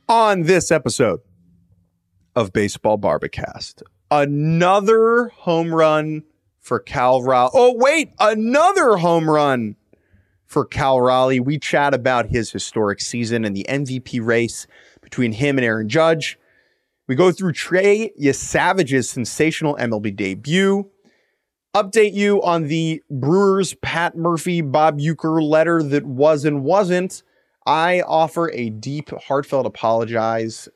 On this episode of Baseball Barbacast, another home run for Cal Raleigh. Oh, wait, another home run for Cal Raleigh. We chat about his historic season and the MVP race between him and Aaron Judge. We go through Trey Yesavich's sensational MLB debut, update you on the Brewers' Pat Murphy, Bob Uecker letter that was and wasn't. I offer a deep, heartfelt apology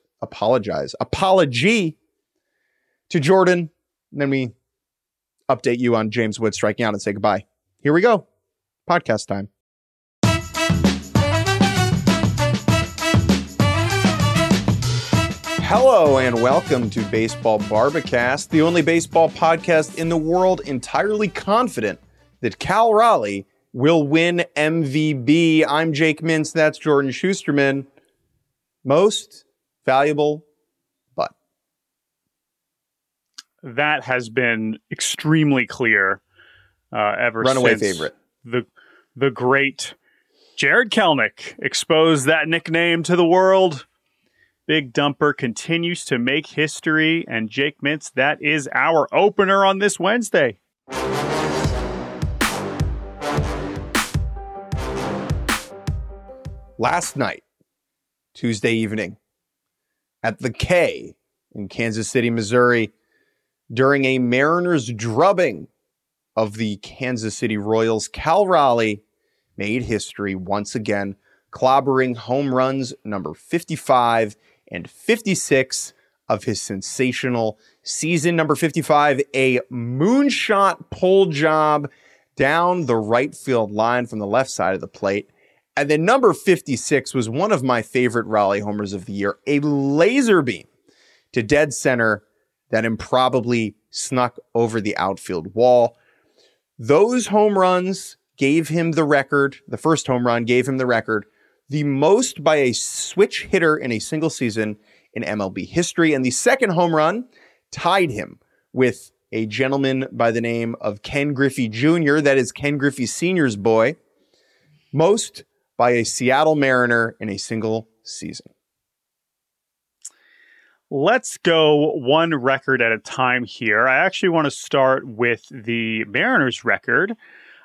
to Jordan. And then we update you on James Wood striking out and say goodbye. Here we go. Podcast time. Hello and welcome to Baseball Barbacast, the only baseball podcast in the world entirely confident that Cal Raleigh will win MVP. I'm Jake Mintz. That's Jordan Schusterman. Most valuable, but that has been extremely clear ever runaway since favorite. The great Jared Kelenic exposed that nickname to the world. Big Dumper continues to make history, and Jake Mintz, that is our opener on this Wednesday. Last night, Tuesday evening, at the K in Kansas City, Missouri, during a Mariners drubbing of the Kansas City Royals, Cal Raleigh made history once again, clobbering home runs number 55 and 56 of his sensational season. Number 55, a moonshot pull job down the right field line from the left side of the plate. And then number 56 was one of my favorite Raleigh homers of the year, a laser beam to dead center that improbably snuck over the outfield wall. Those home runs gave him the record. The first home run gave him the record, the most by a switch hitter in a single season in MLB history. And the second home run tied him with a gentleman by the name of Ken Griffey Jr., that is Ken Griffey Sr.'s boy, most by a Seattle Mariner in a single season. Let's go one record at a time here. I actually want to start with the Mariners record.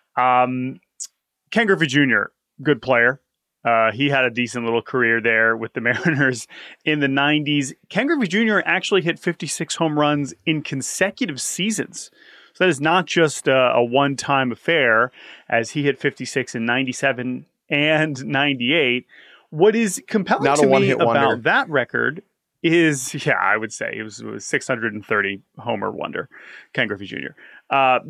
Ken Griffey Jr., good player. He had a decent little career there with the Mariners in the 90s. Ken Griffey Jr. actually hit 56 home runs in consecutive seasons. So that is not just a one-time affair, as he hit 56 in 97 and 98. What is compelling not to a me one-hit wonder. about that record is, I would say it was 630 homer wonder, Ken Griffey Jr.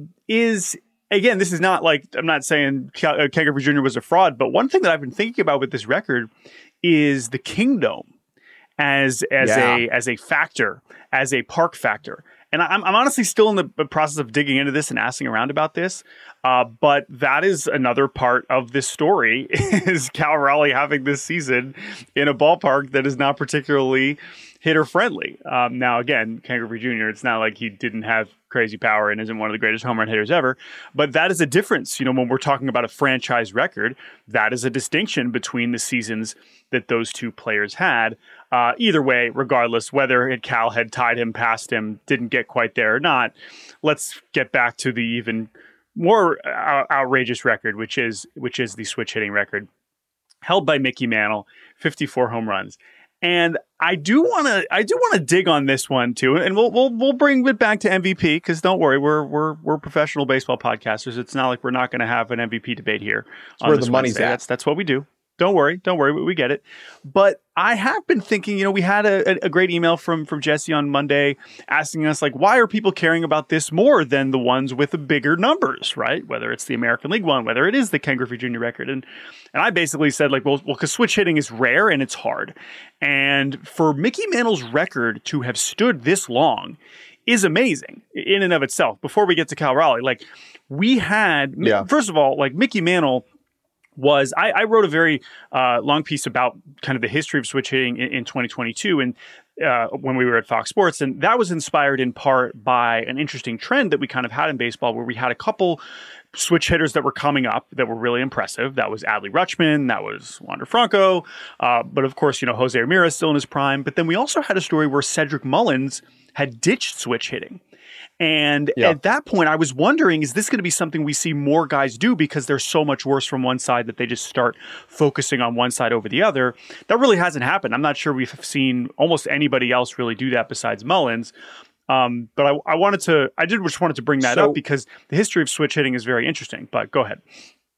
Again, this is not like, I'm not saying Ken Griffey Jr. was a fraud, but one thing that I've been thinking about with this record is the Kingdome as a factor, as a park factor. And I'm honestly still in the process of digging into this and asking around about this. But that is another part of this story, is Cal Raleigh having this season in a ballpark that is not particularly hitter friendly. Now, again, Ken Griffey Jr., it's not like he didn't have crazy power and isn't one of the greatest home run hitters ever. But that is a difference. When we're talking about a franchise record, that is a distinction between the seasons that those two players had. Either way, regardless, whether Cal had tied him, passed him, didn't get quite there or not, let's get back to the even more outrageous record, which is the switch hitting record held by Mickey Mantle, 54 home runs. And I do want to dig on this one too, and we'll bring it back to MVP, because don't worry, we're professional baseball podcasters. It's not like we're not going to have an MVP debate here. It's where the money's at. That's what we do. Don't worry, we get it. But I have been thinking, we had a great email from Jesse on Monday asking us, like, why are people caring about this more than the ones with the bigger numbers, right? Whether it's the American League one, whether it is the Ken Griffey Jr. record. And I basically said, like, well, because switch hitting is rare and it's hard. And for Mickey Mantle's record to have stood this long is amazing in and of itself. Before we get to Cal Raleigh, like, we had, first of all, like, Mickey Mantle was I wrote a very long piece about kind of the history of switch hitting in 2022 and when we were at Fox Sports. And that was inspired in part by an interesting trend that we kind of had in baseball where we had a couple switch hitters that were coming up that were really impressive. That was Adley Rutschman. That was Wander Franco. But of course, Jose Ramirez still in his prime. But then we also had a story where Cedric Mullins had ditched switch hitting. And at that point, I was wondering, is this going to be something we see more guys do because they're so much worse from one side that they just start focusing on one side over the other? That really hasn't happened. I'm not sure we've seen almost anybody else really do that besides Mullins. But I just wanted to bring that up because the history of switch hitting is very interesting. But go ahead.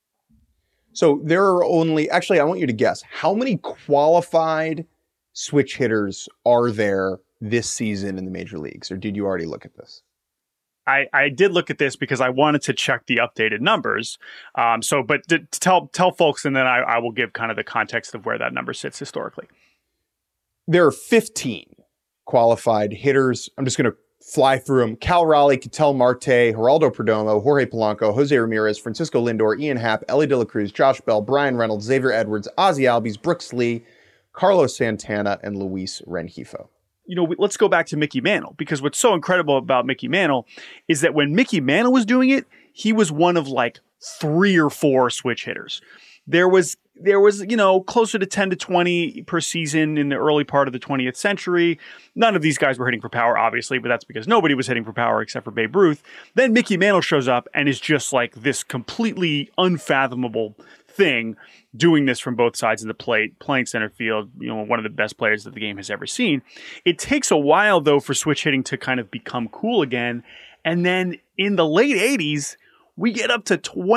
So there are actually, I want you to guess, how many qualified switch hitters are there this season in the major leagues? Or did you already look at this? I did look at this because I wanted to check the updated numbers. But to tell folks, and then I will give kind of the context of where that number sits historically. There are 15 qualified hitters. I'm just going to fly through them. Cal Raleigh, Ketel Marte, Geraldo Perdomo, Jorge Polanco, Jose Ramirez, Francisco Lindor, Ian Happ, Ellie De La Cruz, Josh Bell, Brian Reynolds, Xavier Edwards, Ozzie Albies, Brooks Lee, Carlos Santana, and Luis Rengifo. Let's go back to Mickey Mantle, because what's so incredible about Mickey Mantle is that when Mickey Mantle was doing it, he was one of like 3 or 4 switch hitters. There was, closer to 10 to 20 per season in the early part of the 20th century. None of these guys were hitting for power, obviously, but that's because nobody was hitting for power except for Babe Ruth. Then Mickey Mantle shows up and is just like this completely unfathomable thing, doing this from both sides of the plate, playing center field, one of the best players that the game has ever seen. It takes a while, though, for switch hitting to kind of become cool again. And then in the late 80s, we get up to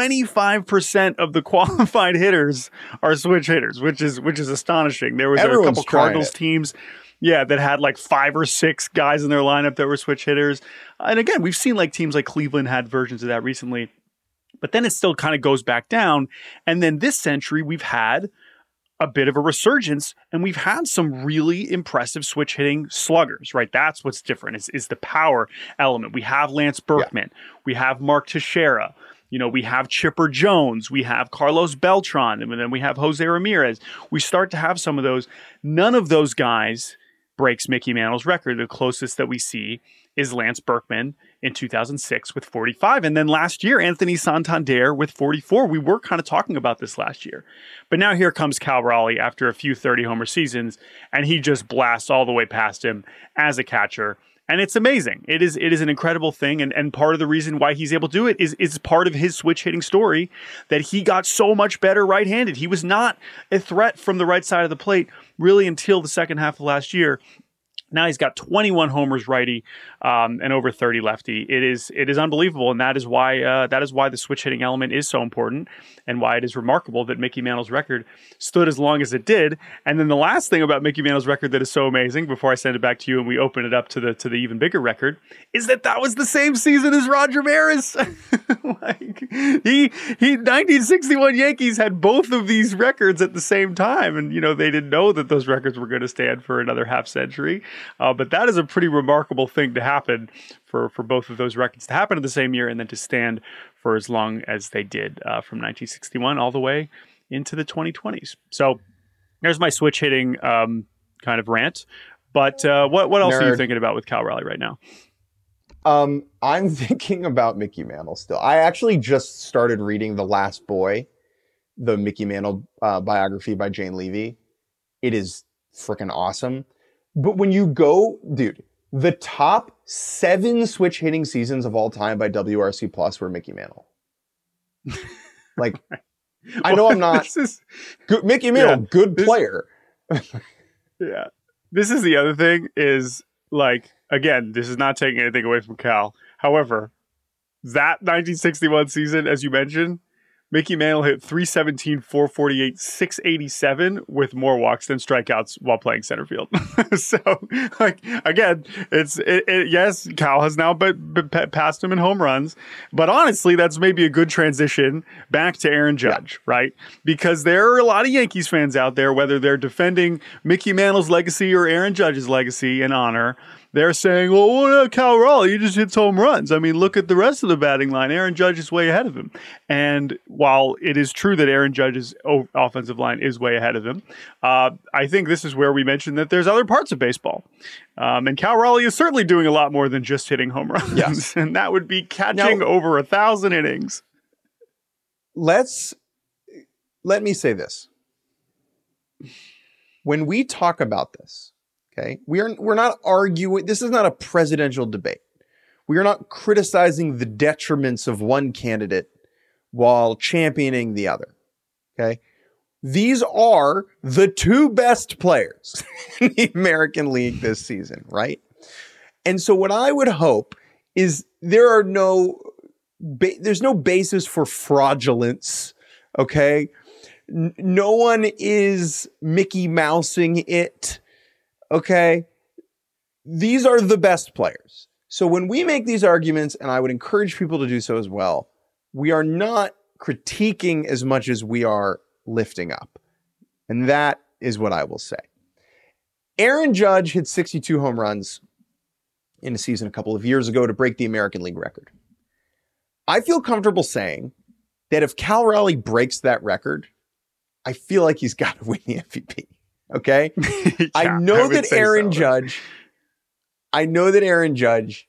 25% of the qualified hitters are switch hitters, which is astonishing. There was a couple Cardinals teams, that had like 5 or 6 guys in their lineup that were switch hitters. And again, we've seen like teams like Cleveland had versions of that recently. But then it still kind of goes back down. And then this century, we've had a bit of a resurgence, and we've had some really impressive switch hitting sluggers, right? That's what's different is the power element. We have Lance Berkman. Yeah. We have Mark Teixeira. We have Chipper Jones. We have Carlos Beltran. And then we have Jose Ramirez. We start to have some of those. None of those guys breaks Mickey Mantle's record. The closest that we see is Lance Berkman in 2006 with 45. And then last year, Anthony Santander with 44. We were kind of talking about this last year. But now here comes Cal Raleigh after a few 30-homer seasons, and he just blasts all the way past him as a catcher. And it's amazing. It is an incredible thing. And part of the reason why he's able to do it is part of his switch hitting story, that he got so much better right-handed. He was not a threat from the right side of the plate really until the second half of last year. Now he's got 21 homers righty and over 30 lefty. It is unbelievable, and that is why the switch hitting element is so important, and why it is remarkable that Mickey Mantle's record stood as long as it did. And then the last thing about Mickey Mantle's record that is so amazing, before I send it back to you and we open it up to the even bigger record, is that was the same season as Roger Maris. He 1961 Yankees had both of these records at the same time, and they didn't know that those records were going to stand for another half century. But that is a pretty remarkable thing to happen for both of those records to happen in the same year and then to stand for as long as they did from 1961 all the way into the 2020s. So there's my switch hitting kind of rant. But what else are you thinking about with Cal Raleigh right now? I'm thinking about Mickey Mantle still. I actually just started reading The Last Boy, the Mickey Mantle biography by Jane Levy. It is freaking awesome. But when you go, dude, the top 7 switch hitting seasons of all time by WRC Plus were Mickey Mantle. Like, I know I'm not good, Mickey Mantle, good player. Yeah. This is the other thing is, like, again, this is not taking anything away from Cal. However, that 1961 season, as you mentioned, Mickey Mantle hit 317, 448, 687 with more walks than strikeouts while playing center field. So, like, again, yes, Cal has now passed him in home runs, but honestly, that's maybe a good transition back to Aaron Judge, right? Because there are a lot of Yankees fans out there, whether they're defending Mickey Mantle's legacy or Aaron Judge's legacy and honor, they're saying, well, what about Cal Raleigh? He just hits home runs. I mean, look at the rest of the batting line. Aaron Judge is way ahead of him. And while it is true that Aaron Judge's offensive line is way ahead of him, I think this is where we mentioned that there's other parts of baseball. And Cal Raleigh is certainly doing a lot more than just hitting home runs. Yes. And that would be catching over 1,000 innings. Let me say this. When we talk about this, okay, we're not arguing. This is not a presidential debate. We are not criticizing the detriments of one candidate while championing the other. Okay, these are the two best players in the American League this season, right? And so what I would hope is there's no basis for fraudulence. Okay. No one is Mickey Mousing it. Okay. These are the best players. So when we make these arguments, and I would encourage people to do so as well, we are not critiquing as much as we are lifting up. And that is what I will say. Aaron Judge hit 62 home runs in a season a couple of years ago to break the American League record. I feel comfortable saying that if Cal Raleigh breaks that record, I feel like he's got to win the MVP. Okay? Yeah, I know that Aaron Judge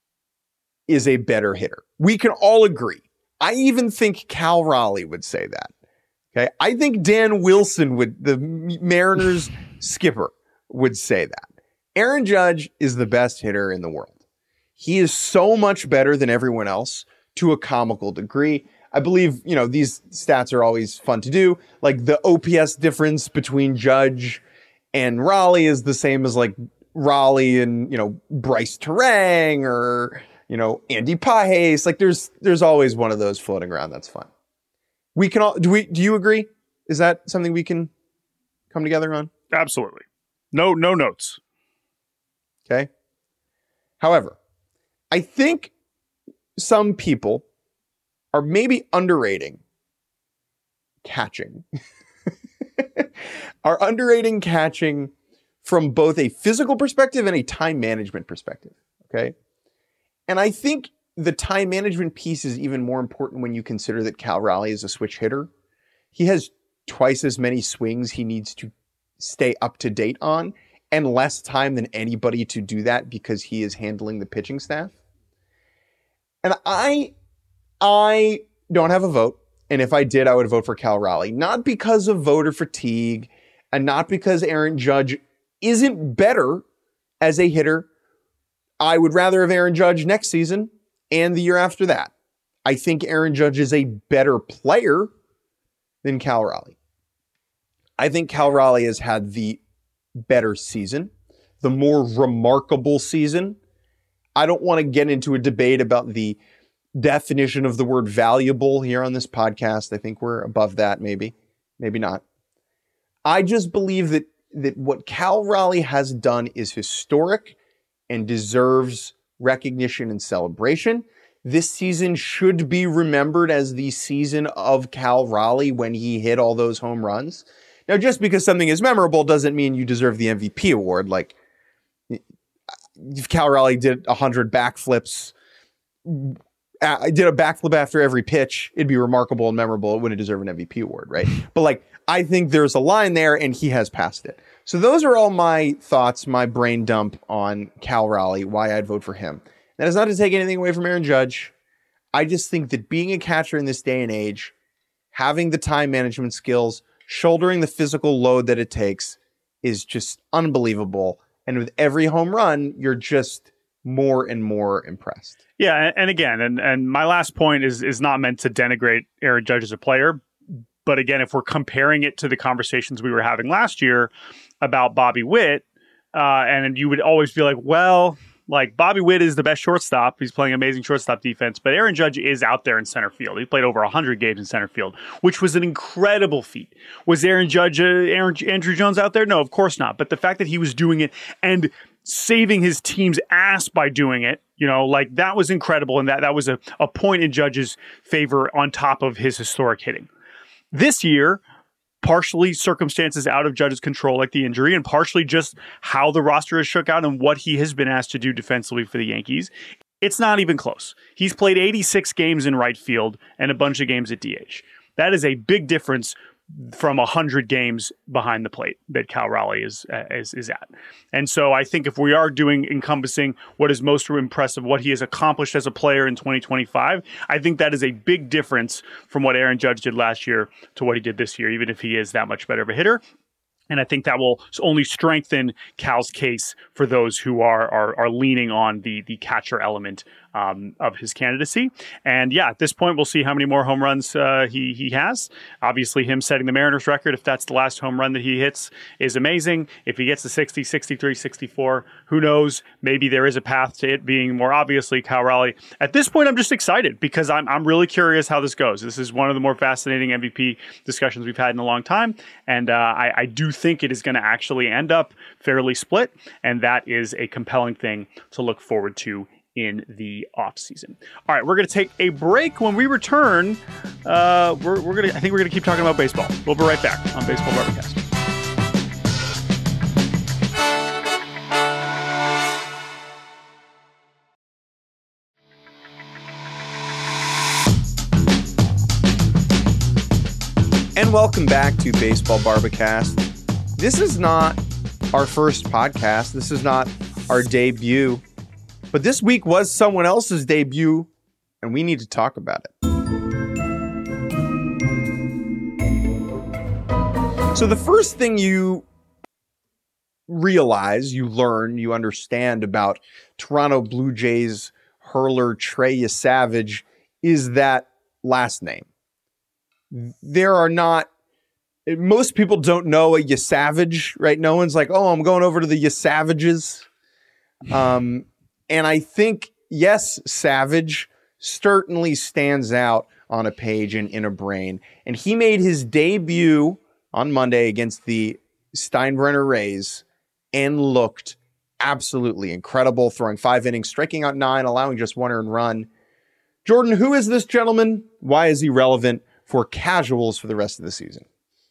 is a better hitter. We can all agree. I even think Cal Raleigh would say that. Okay? I think Dan Wilson the Mariners skipper, would say that. Aaron Judge is the best hitter in the world. He is so much better than everyone else to a comical degree. I believe, these stats are always fun to do. Like the OPS difference between Judge and Raleigh is the same as like Raleigh and, Bryce Terang or, Andy Pages. Like there's always one of those floating around. That's fun. We can all, do you agree? Is that something we can come together on? Absolutely. No notes. Okay. However, I think some people are maybe underrating catching. Are underrating catching from both a physical perspective and a time management perspective. Okay. And I think the time management piece is even more important when you consider that Cal Raleigh is a switch hitter. He has twice as many swings he needs to stay up to date on and less time than anybody to do that because he is handling the pitching staff. And I don't have a vote. And if I did, I would vote for Cal Raleigh. Not because of voter fatigue and not because Aaron Judge isn't better as a hitter. I would rather have Aaron Judge next season and the year after that. I think Aaron Judge is a better player than Cal Raleigh. I think Cal Raleigh has had the better season, the more remarkable season. I don't want to get into a debate about the definition of the word valuable here on this podcast. I think we're above that, maybe not. I just believe that what Cal Raleigh has done is historic and deserves recognition and celebration. This season should be remembered as the season of Cal Raleigh when he hit all those home runs. Now, just because something is memorable doesn't mean you deserve the MVP award. Like, if Cal Raleigh did 100 backflips, I did a backflip after every pitch, it'd be remarkable and memorable. It wouldn't deserve an MVP award, right? But like, I think there's a line there and he has passed it. So those are all my thoughts, my brain dump on Cal Raleigh, why I'd vote for him. That is not to take anything away from Aaron Judge. I just think that being a catcher in this day and age, having the time management skills, shouldering the physical load that it takes is just unbelievable. And with every home run, you're just more and more impressed. Yeah, and again, and my last point is not meant to denigrate Aaron Judge as a player. But again, if we're comparing it to the conversations we were having last year about Bobby Witt, and you would always be like, well, like Bobby Witt is the best shortstop. He's playing amazing shortstop defense, but Aaron Judge is out there in center field. He played over 100 games in center field, which was an incredible feat. Was Aaron Judge, Andrew Jones out there? No, of course not. But the fact that he was doing it and saving his team's ass by doing it, like that was incredible. And that was a point in Judge's favor on top of his historic hitting. This year, partially circumstances out of Judge's control, like the injury, and partially just how the roster has shook out and what he has been asked to do defensively for the Yankees. It's not even close. He's played 86 games in right field and a bunch of games at DH. That is a big difference from 100 games behind the plate that Cal Raleigh is at. And so I think if we are encompassing what is most impressive, what he has accomplished as a player in 2025, I think that is a big difference from what Aaron Judge did last year to what he did this year, even if he is that much better of a hitter. And I think that will only strengthen Cal's case for those who are leaning on the catcher element of his candidacy. And yeah, at this point, we'll see how many more home runs he has. Obviously, him setting the Mariners record, if that's the last home run that he hits, is amazing. If he gets to 60, 63, 64, who knows? Maybe there is a path to it being more obviously Cal Raleigh. At this point, I'm just excited because I'm really curious how this goes. This is one of the more fascinating MVP discussions we've had in a long time. And I do think it is going to actually end up fairly split. And that is a compelling thing to look forward to in the off season. All right, we're going to take a break. When we return, I think we're going to keep talking about baseball. We'll be right back on Baseball Barbacast. And welcome back to Baseball Barbacast. This is not our first podcast. This is not our debut. But this week was someone else's debut, and we need to talk about it. So the first thing you realize, you learn, you understand about Toronto Blue Jays hurler Trey Yesavage is that last name. There are not, most people don't know a Yesavage, right? No one's like, oh, I'm going over to the Yesavages. And I think, yes, Savage certainly stands out on a page and in a brain. And he made his debut on Monday against the Steinbrenner Rays and looked absolutely incredible, throwing 5 innings, striking out 9, allowing just 1 earned run. Jordan, who is this gentleman? Why is he relevant for casuals for the rest of the season?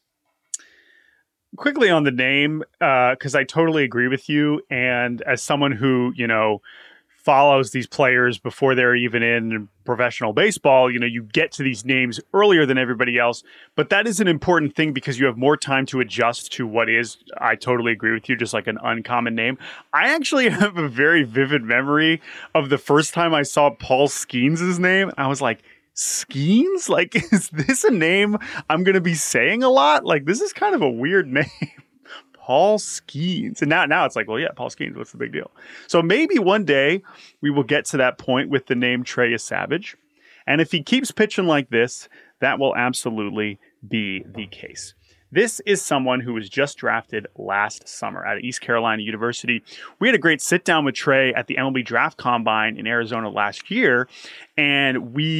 Quickly on the name, because I totally agree with you. And as someone who, follows these players before they're even in professional baseball, you get to these names earlier than everybody else. But that is an important thing because you have more time to adjust to what is, I totally agree with you, just like an uncommon name. I actually have a very vivid memory of the first time I saw Paul Skeens' name. I was like, Skeens? Like, is this a name I'm going to be saying a lot? Like, this is kind of a weird name. Paul Skeens. And now it's like, well, yeah, Paul Skeens, what's the big deal? So maybe one day we will get to that point with the name Trey Yesavage. And if he keeps pitching like this, that will absolutely be the case. This is someone who was just drafted last summer out of East Carolina University. We had a great sit down with Trey at the MLB Draft Combine in Arizona last year. And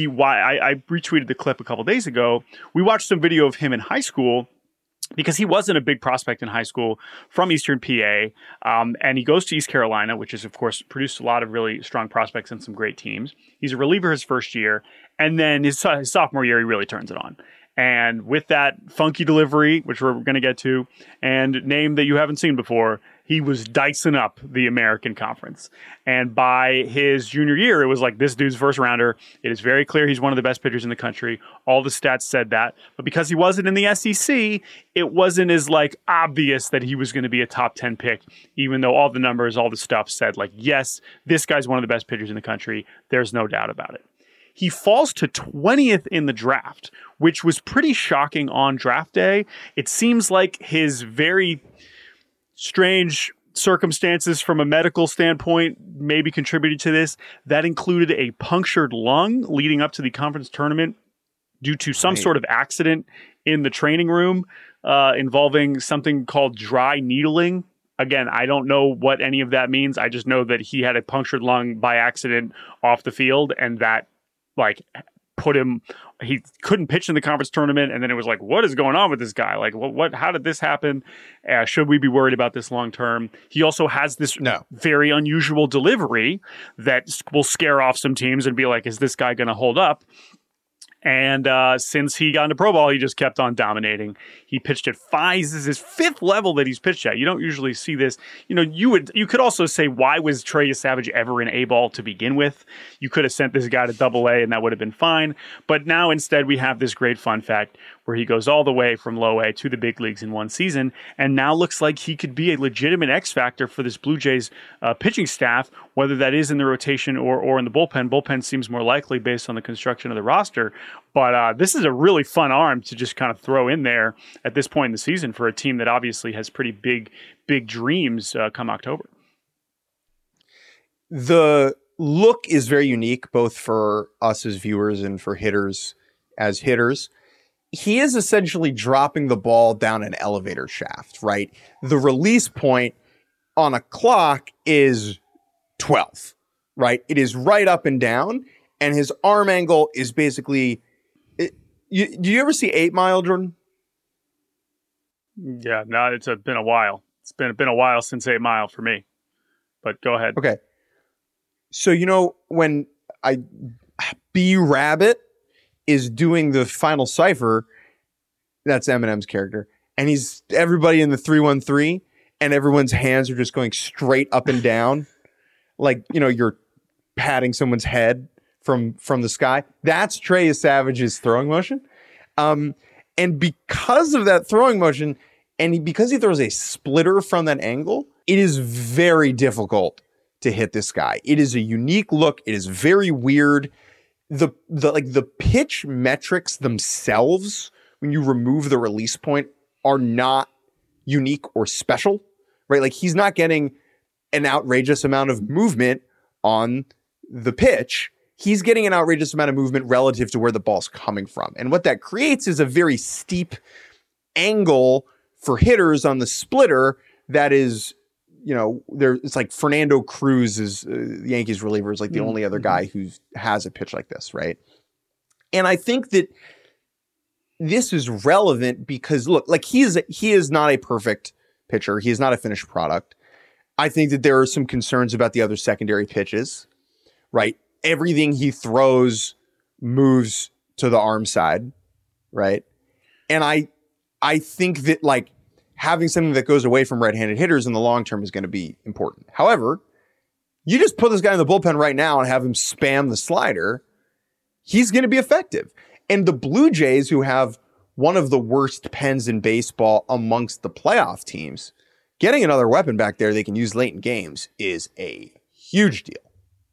I retweeted the clip a couple days ago. We watched some video of him in high school because he wasn't a big prospect in high school from Eastern PA. And he goes to East Carolina, which has, of course, produced a lot of really strong prospects and some great teams. He's a reliever his first year. And then his sophomore year, he really turns it on. And with that funky delivery, which we're going to get to, and name that you haven't seen before, he was dicing up the American Conference. And by his junior year, it was like, this dude's first rounder. It is very clear he's one of the best pitchers in the country. All the stats said that. But because he wasn't in the SEC, it wasn't as obvious that he was going to be a top 10 pick, even though all the numbers, all the stuff said yes, this guy's one of the best pitchers in the country. There's no doubt about it. He falls to 20th in the draft, which was pretty shocking on draft day. It seems like his very strange circumstances from a medical standpoint maybe contributed to this. That included a punctured lung leading up to the conference tournament due to some sort of accident in the training room involving something called dry needling. Again, I don't know what any of that means. I just know that he had a punctured lung by accident off the field, and that put him, he couldn't pitch in the conference tournament. And then it was what is going on with this guy? How did this happen? Should we be worried about this long term? He also has this very unusual delivery that will scare off some teams and be like, is this guy going to hold up? And since he got into pro ball, he just kept on dominating. He pitched at 5. This is his 5th level that he's pitched at. You don't usually see this. You know, you could also say, why was Trey Savage ever in A ball to begin with? You could have sent this guy to Double A and that would have been fine. But now instead we have this great fun fact where he goes all the way from low A to the big leagues in one season, and now looks like he could be a legitimate X factor for this Blue Jays pitching staff, whether that is in the rotation or in the bullpen. Bullpen seems more likely based on the construction of the roster. But this is a really fun arm to just kind of throw in there at this point in the season for a team that obviously has pretty big dreams come October. The look is very unique, both for us as viewers and for hitters as hitters. He is essentially dropping the ball down an elevator shaft, right? The release point on a clock is 12, right? It is right up and down, and his arm angle is basically... do you ever see 8 Mile, Jordan? Yeah, no, it's been a while. It's been a while since 8 Mile for me. But go ahead. Okay. So, you know, when B Rabbit is doing the final cipher, that's Eminem's character, and everybody in the 313, and everyone's hands are just going straight up and down, like, you know, you're patting someone's head from the sky. That's Trey Savage's throwing motion. And because of that throwing motion, and because he throws a splitter from that angle, it is very difficult to hit this guy. It is a unique look. It is very weird. The pitch metrics themselves, when you remove the release point, are not unique or special, right? Like, he's not getting an outrageous amount of movement on the pitch. He's getting an outrageous amount of movement relative to where the ball's coming from. And what that creates is a very steep angle for hitters on the splitter that is, you know, it's like Fernando Cruz is the Yankees reliever is like the only other guy who has a pitch like this, right? And I think that this is relevant because, look, like, he is not a perfect pitcher. He is not a finished product. I think that there are some concerns about the other secondary pitches, right? Everything he throws moves to the arm side, right? And I think that, like, having something that goes away from right-handed hitters in the long term is going to be important. However, you just put this guy in the bullpen right now and have him spam the slider, he's going to be effective. And the Blue Jays, who have one of the worst pens in baseball amongst the playoff teams, getting another weapon back there they can use late in games is a huge deal.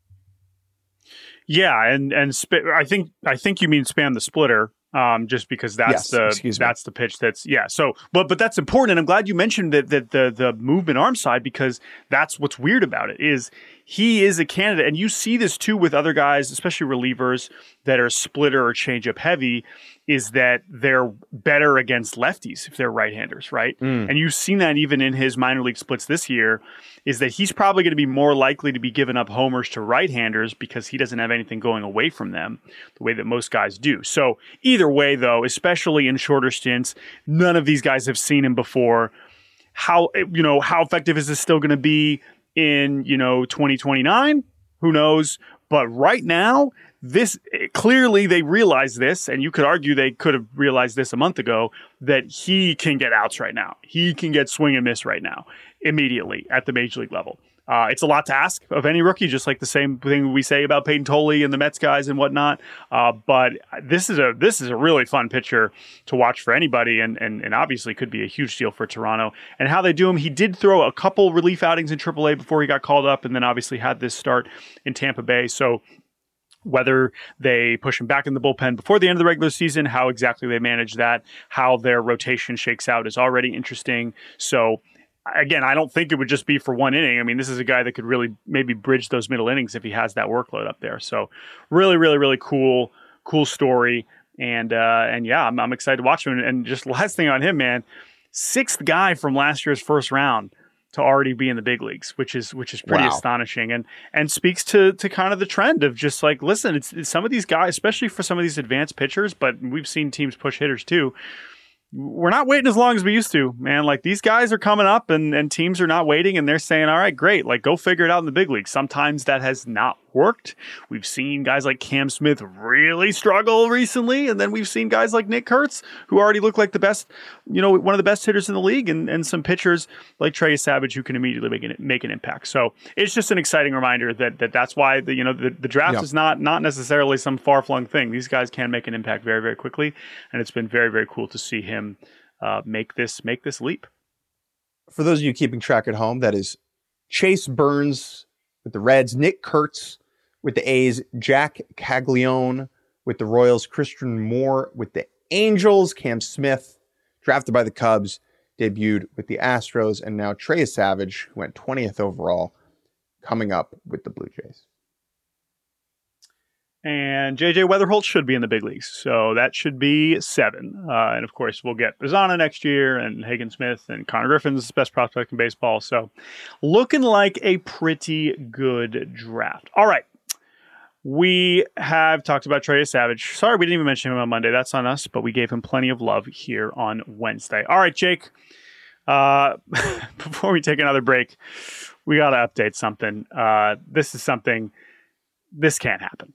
Yeah, and I think you mean spam the splitter. Just because that's the pitch that's So, but that's important, and I'm glad you mentioned that the movement arm side, because that's what's weird about it is he is a candidate, and you see this too with other guys, especially relievers that are splitter or changeup heavy, is that they're better against lefties if they're right-handers, right? And you've seen that even in his minor league splits this year, is that he's probably going to be more likely to be giving up homers to right-handers because he doesn't have anything going away from them the way that most guys do. So either way, though, especially in shorter stints, none of these guys have seen him before. How effective is this still going to be in 2029? Who knows? But right now, this clearly they realize this, and you could argue they could have realized this a month ago, that he can get outs right now. He can get swing and miss right now, immediately at the major league level. It's a lot to ask of any rookie, just like the same thing we say about Peyton Tolley and the Mets guys and whatnot. But this is a really fun pitcher to watch for anybody, and obviously could be a huge deal for Toronto. And how they do him, he did throw a couple relief outings in AAA before he got called up, and then obviously had this start in Tampa Bay. So whether they push him back in the bullpen before the end of the regular season, how exactly they manage that, how their rotation shakes out is already interesting. So again, I don't think it would just be for one inning. I mean, this is a guy that could really maybe bridge those middle innings if he has that workload up there. So really, really, really cool story. And yeah, I'm excited to watch him. And just last thing on him, man, 6th guy from last year's first round to already be in the big leagues, which is pretty astonishing, and speaks to kind of the trend of just like, listen, it's some of these guys, especially for some of these advanced pitchers, but we've seen teams push hitters too. We're not waiting as long as we used to, man. Like, these guys are coming up, and teams are not waiting, and they're saying, all right, great, like, go figure it out in the big leagues. Sometimes that has not worked. We've seen guys like Cam Smith really struggle recently, and then we've seen guys like Nick Kurtz, who already look like the best, one of the best hitters in the league, and some pitchers like Trey Savage who can immediately make an impact. So it's just an exciting reminder that's why the draft is not necessarily some far-flung thing. These guys can make an impact very, very quickly, and it's been very, very cool to see him make this leap. For those of you keeping track at home, that is Chase Burns with the Reds, Nick Kurtz with the A's, Jack Caglione with the Royals, Christian Moore with the Angels, Cam Smith, drafted by the Cubs, debuted with the Astros, and now Trey Savage, who went 20th overall, coming up with the Blue Jays. And JJ Weatherholt should be in the big leagues, so that should be 7. And of course, we'll get Bazana next year, and Hagen Smith, and Connor Griffin's best prospect in baseball. So, looking like a pretty good draft. All right, we have talked about Trey Savage. Sorry, we didn't even mention him on Monday. That's on us, but we gave him plenty of love here on Wednesday. All right, Jake. Before we take another break, we got to update something. This can't happen.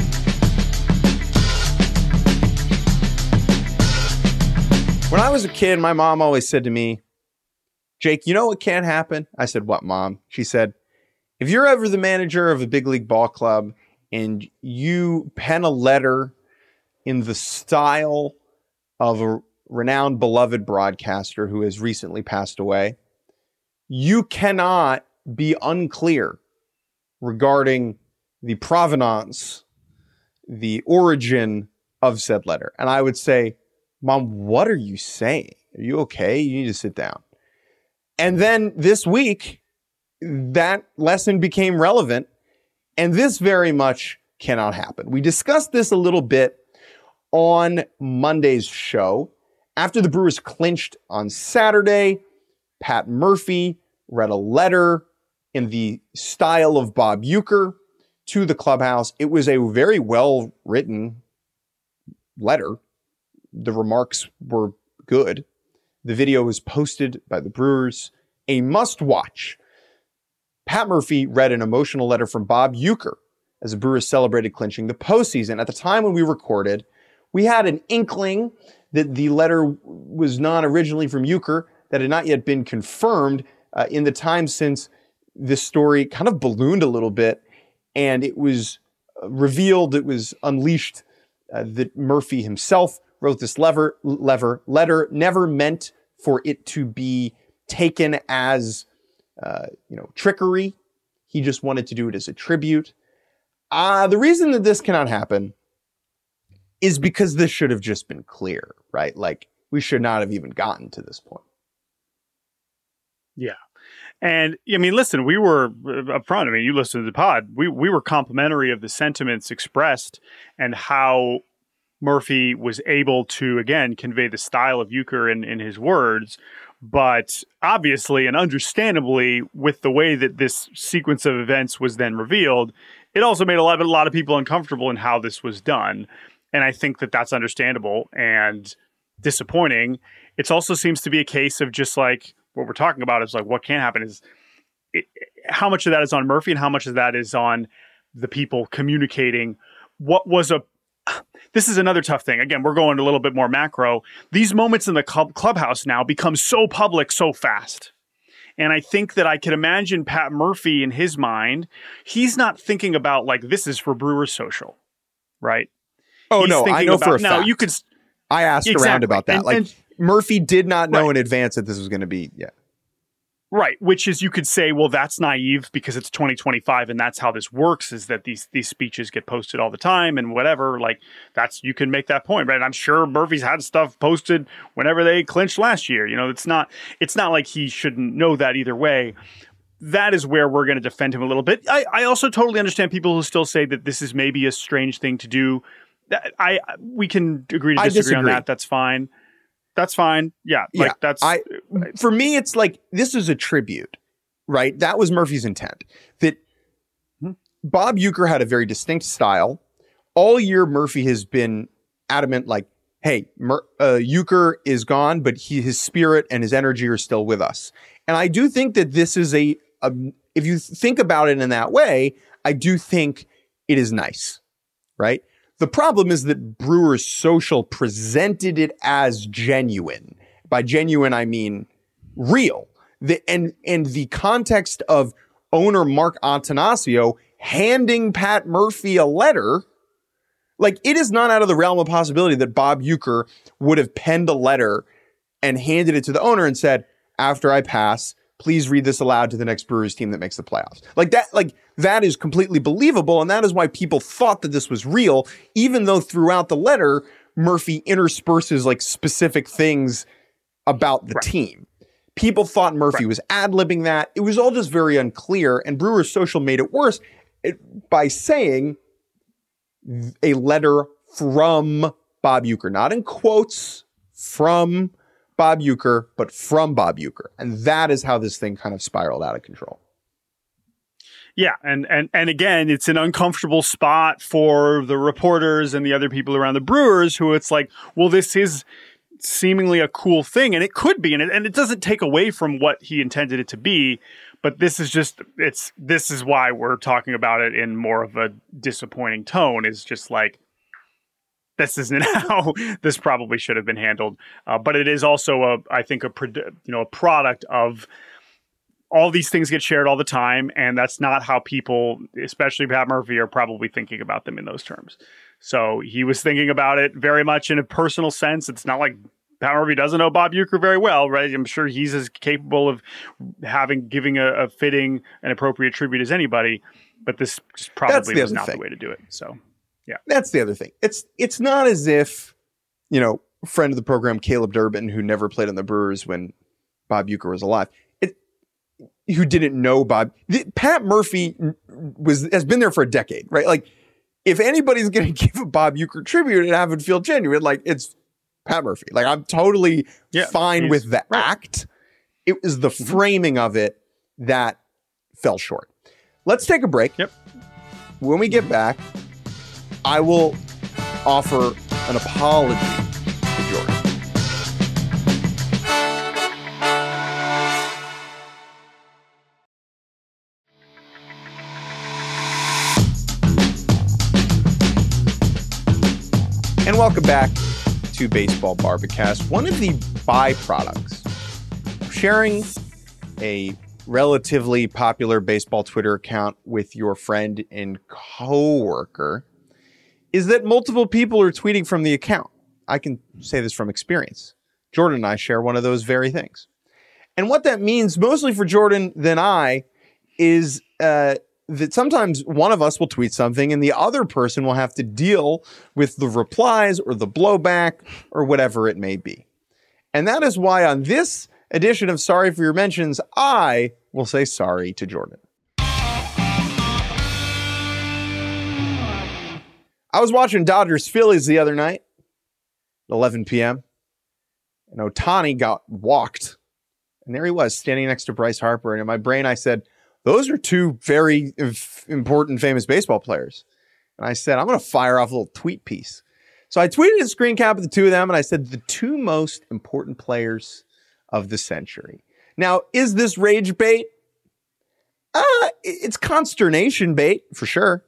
When I was a kid, my mom always said to me, Jake, you know what can't happen? I said, what, Mom? She said, if you're ever the manager of a big league ball club and you pen a letter in the style of a renowned, beloved broadcaster who has recently passed away, you cannot be unclear regarding the provenance, the origin of said letter. And I would say, Mom, what are you saying? Are you okay? You need to sit down. And then this week, that lesson became relevant, and this very much cannot happen. We discussed this a little bit on Monday's show. After the Brewers clinched on Saturday, Pat Murphy read a letter in the style of Bob Uecker to the clubhouse. It was a very well-written letter. The remarks were good. The video was posted by the Brewers. A must-watch. Pat Murphy read an emotional letter from Bob Uecker as the Brewers celebrated clinching the postseason. At the time when we recorded, we had an inkling that the letter was not originally from Uecker, that had not yet been confirmed in the time since this story kind of ballooned a little bit, and it was revealed, it was unleashed that Murphy himself wrote this letter, never meant for it to be taken as, trickery. He just wanted to do it as a tribute. The reason that this cannot happen is because this should have just been clear, right? Like, we should not have even gotten to this point. Yeah. And I mean, listen, we were up front. I mean, you listened to the pod. We were complimentary of the sentiments expressed and how Murphy was able to, again, convey the style of Uecker in his words. But obviously and understandably, with the way that this sequence of events was then revealed, it also made a lot of people uncomfortable in how this was done. And I think that that's understandable and disappointing. It also seems to be a case of just like what we're talking about is like what can happen is how much of that is on Murphy and how much of that is on the people communicating what was this is another tough thing. Again, we're going a little bit more macro. These moments in the clubhouse now become so public so fast. And I think that I can imagine Pat Murphy in his mind, he's not thinking about like, this is for Brewers Social, right? Oh, he's no, I know for a fact. Now, you could. I asked around about that. And Murphy did not know in advance that this was going to be, Right, which is you could say, well, that's naive because it's 2025 and that's how this works is that these speeches get posted all the time and whatever. Like you can make that point, right? And I'm sure Murphy's had stuff posted whenever they clinched last year. It's not like he shouldn't know that either way. That is where we're going to defend him a little bit. I also totally understand people who still say that this is maybe a strange thing to do. We can agree to disagree on that. That's fine. That's fine. Yeah. For me, it's like, this is a tribute, right? That was Murphy's intent. That Bob Uecker had a very distinct style. All year, Murphy has been adamant, like, hey, Uecker is gone, but his spirit and his energy are still with us. And I do think that this is if you think about it in that way, I do think it is nice, right? The problem is that Brewers Social presented it as genuine. By genuine, I mean real. And the context of owner Mark Attanasio handing Pat Murphy a letter, like, it is not out of the realm of possibility that Bob Uecker would have penned a letter and handed it to the owner and said, after I pass, please read this aloud to the next Brewers team that makes the playoffs. That is completely believable. And that is why people thought that this was real, even though throughout the letter, Murphy intersperses like specific things about the team. People thought Murphy was ad-libbing that. It was all just very unclear. And Brewers Social made it worse by saying a letter from Bob Uecker, not in quotes, from Bob Uecker, but from Bob Uecker. And that is how this thing kind of spiraled out of control. Yeah, and again, it's an uncomfortable spot for the reporters and the other people around the Brewers who it's like, well, this is seemingly a cool thing, and it could be, and it doesn't take away from what he intended it to be, but this is why we're talking about it in more of a disappointing tone, is just like, this isn't how this probably should have been handled. But it is also I think a product of all these things get shared all the time, and that's not how people, especially Pat Murphy, are probably thinking about them in those terms. So he was thinking about it very much in a personal sense. It's not like Pat Murphy doesn't know Bob Uecker very well, right? I'm sure he's as capable of giving a fitting and appropriate tribute as anybody, but this probably was not the way to do it. So. Yeah, that's the other thing. It's not as if, friend of the program, Caleb Durbin, who never played on the Brewers when Bob Uecker was alive, who didn't know Bob. Pat Murphy has been there for a decade, right? Like, if anybody's going to give a Bob Uecker tribute and have it feel genuine, like, it's Pat Murphy. Like, I'm totally fine with the act. It was the framing of it that fell short. Let's take a break. Yep. When we get back, I will offer an apology to Jordan. And welcome back to Baseball Barbacast. One of the byproducts of sharing a relatively popular baseball Twitter account with your friend and coworker is that multiple people are tweeting from the account. I can say this from experience. Jordan and I share one of those very things. And what that means, mostly for Jordan than I, is that sometimes one of us will tweet something and the other person will have to deal with the replies or the blowback or whatever it may be. And that is why on this edition of Sorry for Your Mentions, I will say sorry to Jordan. I was watching Dodgers Phillies the other night at 11 p.m. and Ohtani got walked. And there he was standing next to Bryce Harper. And in my brain, I said, those are two very important, famous baseball players. And I said, I'm going to fire off a little tweet piece. So I tweeted a screen cap of the two of them. And I said, the two most important players of the century. Now, is this rage bait? It's consternation bait for sure.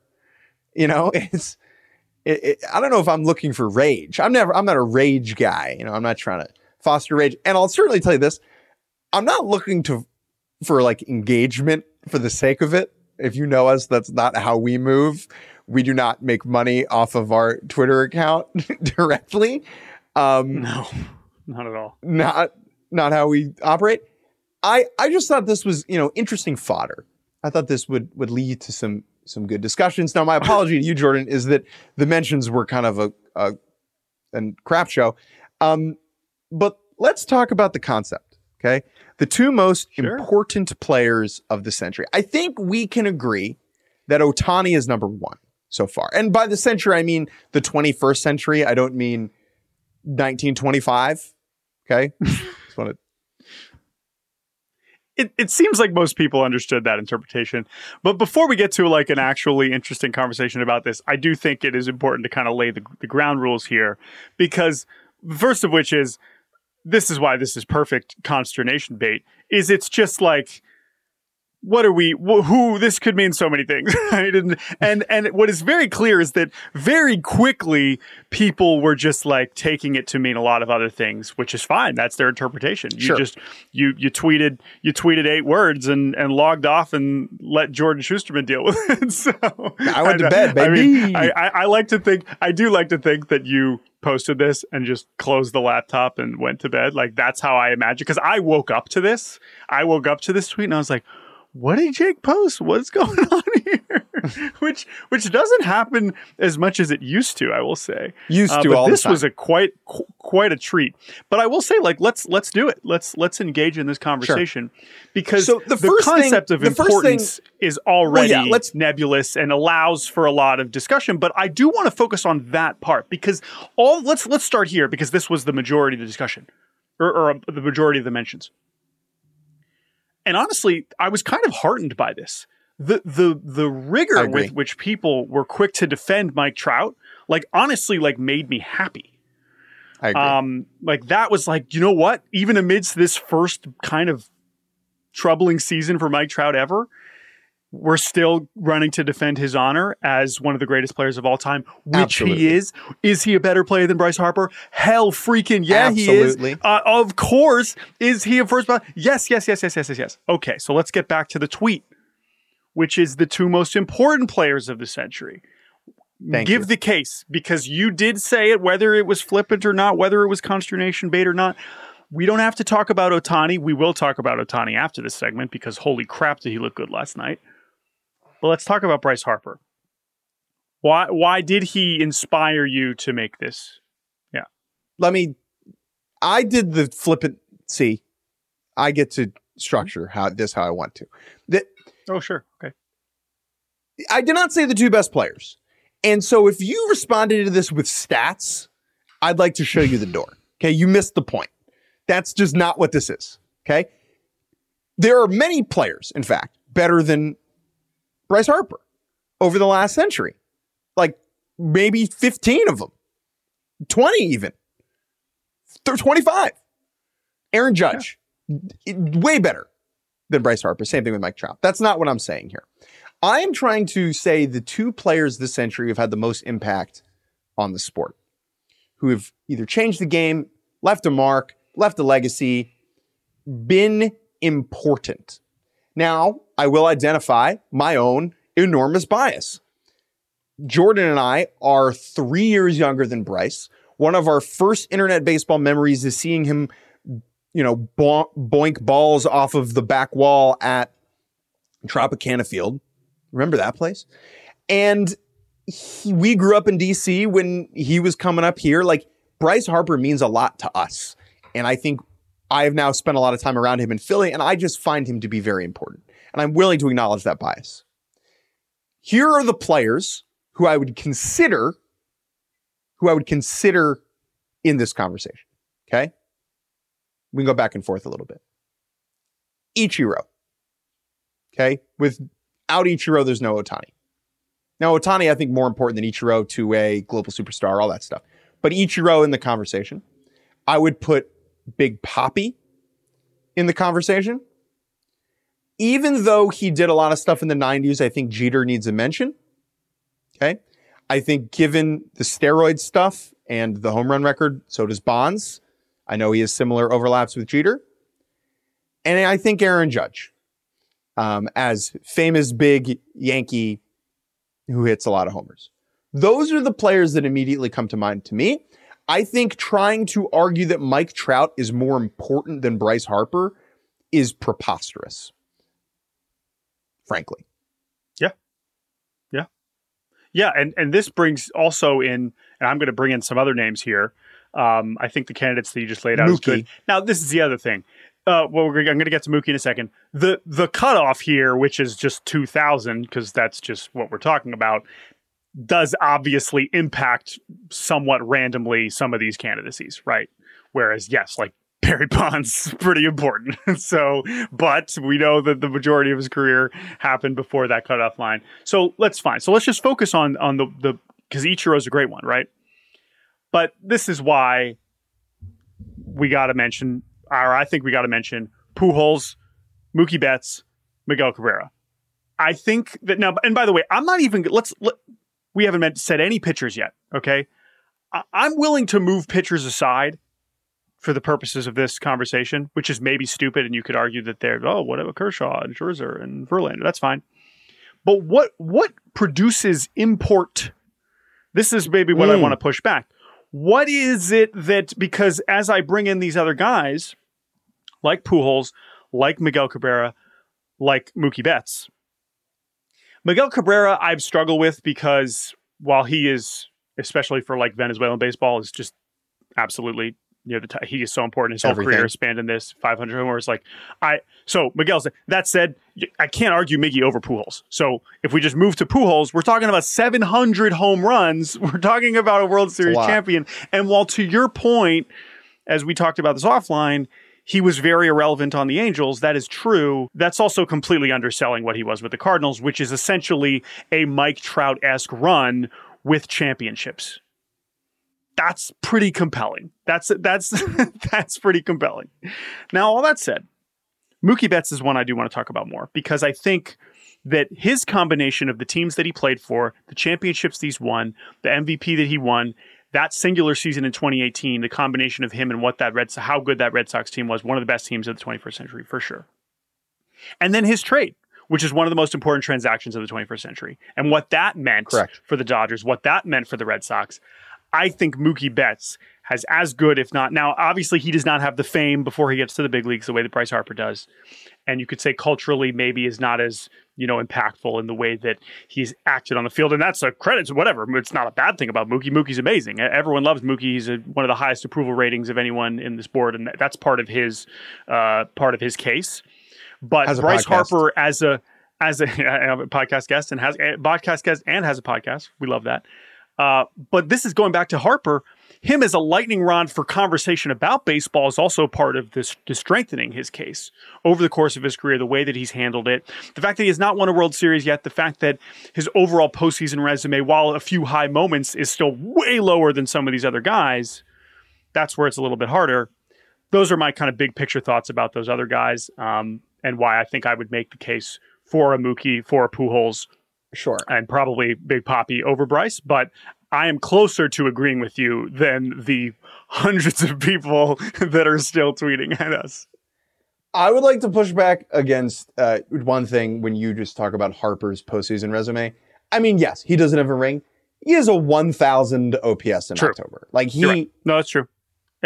I don't know if I'm looking for rage. I'm not a rage guy. I'm not trying to foster rage. And I'll certainly tell you this. I'm not looking for like engagement for the sake of it. If you know us, that's not how we move. We do not make money off of our Twitter account directly. No, not at all. Not how we operate. I just thought this was, interesting fodder. I thought this would lead to some good discussions. Now, my apology to you, Jordan, is that the mentions were kind of a crap show. But let's talk about the concept, okay? The two most important players of the century. I think we can agree that Ohtani is number one so far. And by the century, I mean the 21st century. I don't mean 1925, okay? Just want to... It seems like most people understood that interpretation. But before we get to like an actually interesting conversation about this, I do think it is important to kind of lay the ground rules here, because first of which is, this is why this is perfect consternation bait, is it's just like what are we, who, this could mean so many things, right? And what is very clear is that very quickly people were just like taking it to mean a lot of other things, which is fine. That's their interpretation. Sure. You tweeted 8 words and logged off and let Jordan Schusterman deal with it. So I went to bed, baby. I do like to think that you posted this and just closed the laptop and went to bed. Like, that's how I imagine. Because I woke up to this tweet and I was like, what did Jake post? What's going on here? which doesn't happen as much as it used to, I will say. But all this the time. Was a quite a treat. But I will say, like, let's do it. Let's engage in this conversation, because the concept of importance is already nebulous and allows for a lot of discussion. But I do want to focus on that part, because let's start here, because this was the majority of the discussion, or the majority of the mentions. And honestly, I was kind of heartened by this. The rigor with which people were quick to defend Mike Trout, like, honestly, like, made me happy. I agree. Like, that was like, you know what? Even amidst this first kind of troubling season for Mike Trout ever, we're still running to defend his honor as one of the greatest players of all time, which Absolutely. He is. Is he a better player than Bryce Harper? Hell freaking yeah, Absolutely. He is. Of course. Is he a first? Yes. Okay, so let's get back to the tweet, which is the two most important players of the century. Give the case, because you did say it, whether it was flippant or not, whether it was consternation bait or not. We don't have to talk about Ohtani. We will talk about Ohtani after this segment, because holy crap, did he look good last night. But let's talk about Bryce Harper. Why did he inspire you to make this? Yeah. I did the flippant. See, I get to structure how I want to. Oh, sure. Okay. I did not say the two best players. And so if you responded to this with stats, I'd like to show you the door. Okay. You missed the point. That's just not what this is. Okay. There are many players, in fact, better than Bryce Harper over the last century. Like, maybe 15 of them, 20 even, 25. Aaron Judge, way better than Bryce Harper. Same thing with Mike Trout. That's not what I'm saying here. I am trying to say the two players this century have had the most impact on the sport, who have either changed the game, left a mark, left a legacy, been important. Now, I will identify my own enormous bias. Jordan and I are 3 years younger than Bryce. One of our first internet baseball memories is seeing him, boink balls off of the back wall at Tropicana Field. Remember that place? And we grew up in DC when he was coming up here. Like, Bryce Harper means a lot to us. And I think I have now spent a lot of time around him in Philly, and I just find him to be very important. And I'm willing to acknowledge that bias. Here are the players who I would consider in this conversation. Okay? We can go back and forth a little bit. Ichiro. Okay? Without Ichiro, there's no Ohtani. Now, Ohtani, I think, more important than Ichiro to a global superstar, all that stuff. But Ichiro in the conversation. I would put Big Papi in the conversation. Even though he did a lot of stuff in the 90s, I think Jeter needs a mention. Okay? I think given the steroid stuff and the home run record, so does Bonds. I know he has similar overlaps with Jeter. And I think Aaron Judge, as famous big Yankee who hits a lot of homers. Those are the players that immediately come to mind to me. I think trying to argue that Mike Trout is more important than Bryce Harper is preposterous, frankly. Yeah, and this brings also in, and I'm going to bring in some other names here. I think the candidates that you just laid out is good. Now, this is the other thing. I'm going to get to Mookie in a second. The cutoff here, which is just 2,000, because that's just what we're talking about, does obviously impact somewhat randomly some of these candidacies, right? Whereas, yes, like Barry Bonds, pretty important. But we know that the majority of his career happened before that cutoff line. So let's just focus on the because Ichiro is a great one, right? But this is why we got to mention, or I think we got to mention Pujols, Mookie Betts, Miguel Cabrera. I think that now, and by the way, I'm not even, we haven't said any pitchers yet, okay? I'm willing to move pitchers aside for the purposes of this conversation, which is maybe stupid, and you could argue that they're, whatever, Kershaw and Scherzer and Verlander, that's fine. But what produces import? This is maybe what I want to push back. What is it that, because as I bring in these other guys, like Pujols, like Miguel Cabrera, like Mookie Betts, Miguel Cabrera I've struggled with because while he is, especially for like Venezuelan baseball, is just absolutely, he is so important. His whole career spanned in this 500 homers. So Miguel said, that said, I can't argue Miggy over Pujols. So if we just move to Pujols, we're talking about 700 home runs. We're talking about a World Series champion. And while to your point, as we talked about this offline, he was very irrelevant on the Angels. That is true. That's also completely underselling what he was with the Cardinals, which is essentially a Mike Trout-esque run with championships. That's pretty compelling. That's pretty compelling. Now, all that said, Mookie Betts is one I do want to talk about more because I think that his combination of the teams that he played for, the championships he's won, the MVP that he won, that singular season in 2018, the combination of him and how good that Red Sox team was, one of the best teams of the 21st century for sure. And then his trade, which is one of the most important transactions of the 21st century, and what that meant for the Dodgers, what that meant for the Red Sox. I think Mookie Betts has as good, if not, now obviously he does not have the fame before he gets to the big leagues the way that Bryce Harper does. And you could say culturally maybe is not as, impactful in the way that he's acted on the field. And that's a credit to whatever. It's not a bad thing about Mookie. Mookie's amazing. Everyone loves Mookie. He's one of the highest approval ratings of anyone in the sport. And that's part of his case. But Bryce Harper as a podcast guest and has a podcast. We love that. But this is going back to Harper. Him as a lightning rod for conversation about baseball is also part of this strengthening his case over the course of his career, the way that he's handled it. The fact that he has not won a World Series yet, the fact that his overall postseason resume, while a few high moments, is still way lower than some of these other guys. That's where it's a little bit harder. Those are my kind of big picture thoughts about those other guys, and why I think I would make the case for a Mookie, for a Pujols, sure, and probably Big Papi over Bryce, but I am closer to agreeing with you than the hundreds of people that are still tweeting at us. I would like to push back against one thing when you just talk about Harper's postseason resume. I mean, yes, he doesn't have a ring. He has a 1,000 OPS in October. Like right. No, that's true.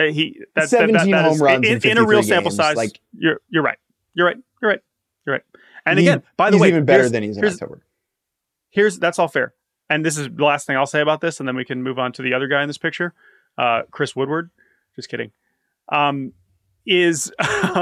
17 home runs in a real sample games. size. Like, you're right. And again, by the way, he's even better than he's in October. That's all fair. And this is the last thing I'll say about this, and then we can move on to the other guy in this picture, Chris Woodward. Just kidding. This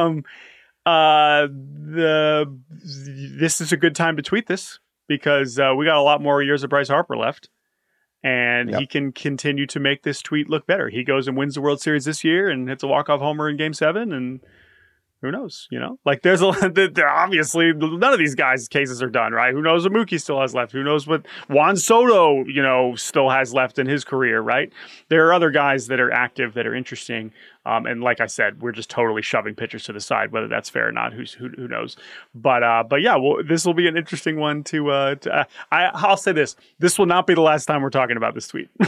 is a good time to tweet this because we got a lot more years of Bryce Harper left, and he can continue to make this tweet look better. He goes and wins the World Series this year and hits a walk-off homer in Game 7, and who knows, Like there's a lot, obviously none of these guys' cases are done, right? Who knows what Mookie still has left? Who knows what Juan Soto, still has left in his career, right? There are other guys that are active, that are interesting. And like I said, we're just totally shoving pitchers to the side, whether that's fair or not, who knows? But yeah, well, this will be an interesting one I'll say this. This will not be the last time we're talking about this tweet.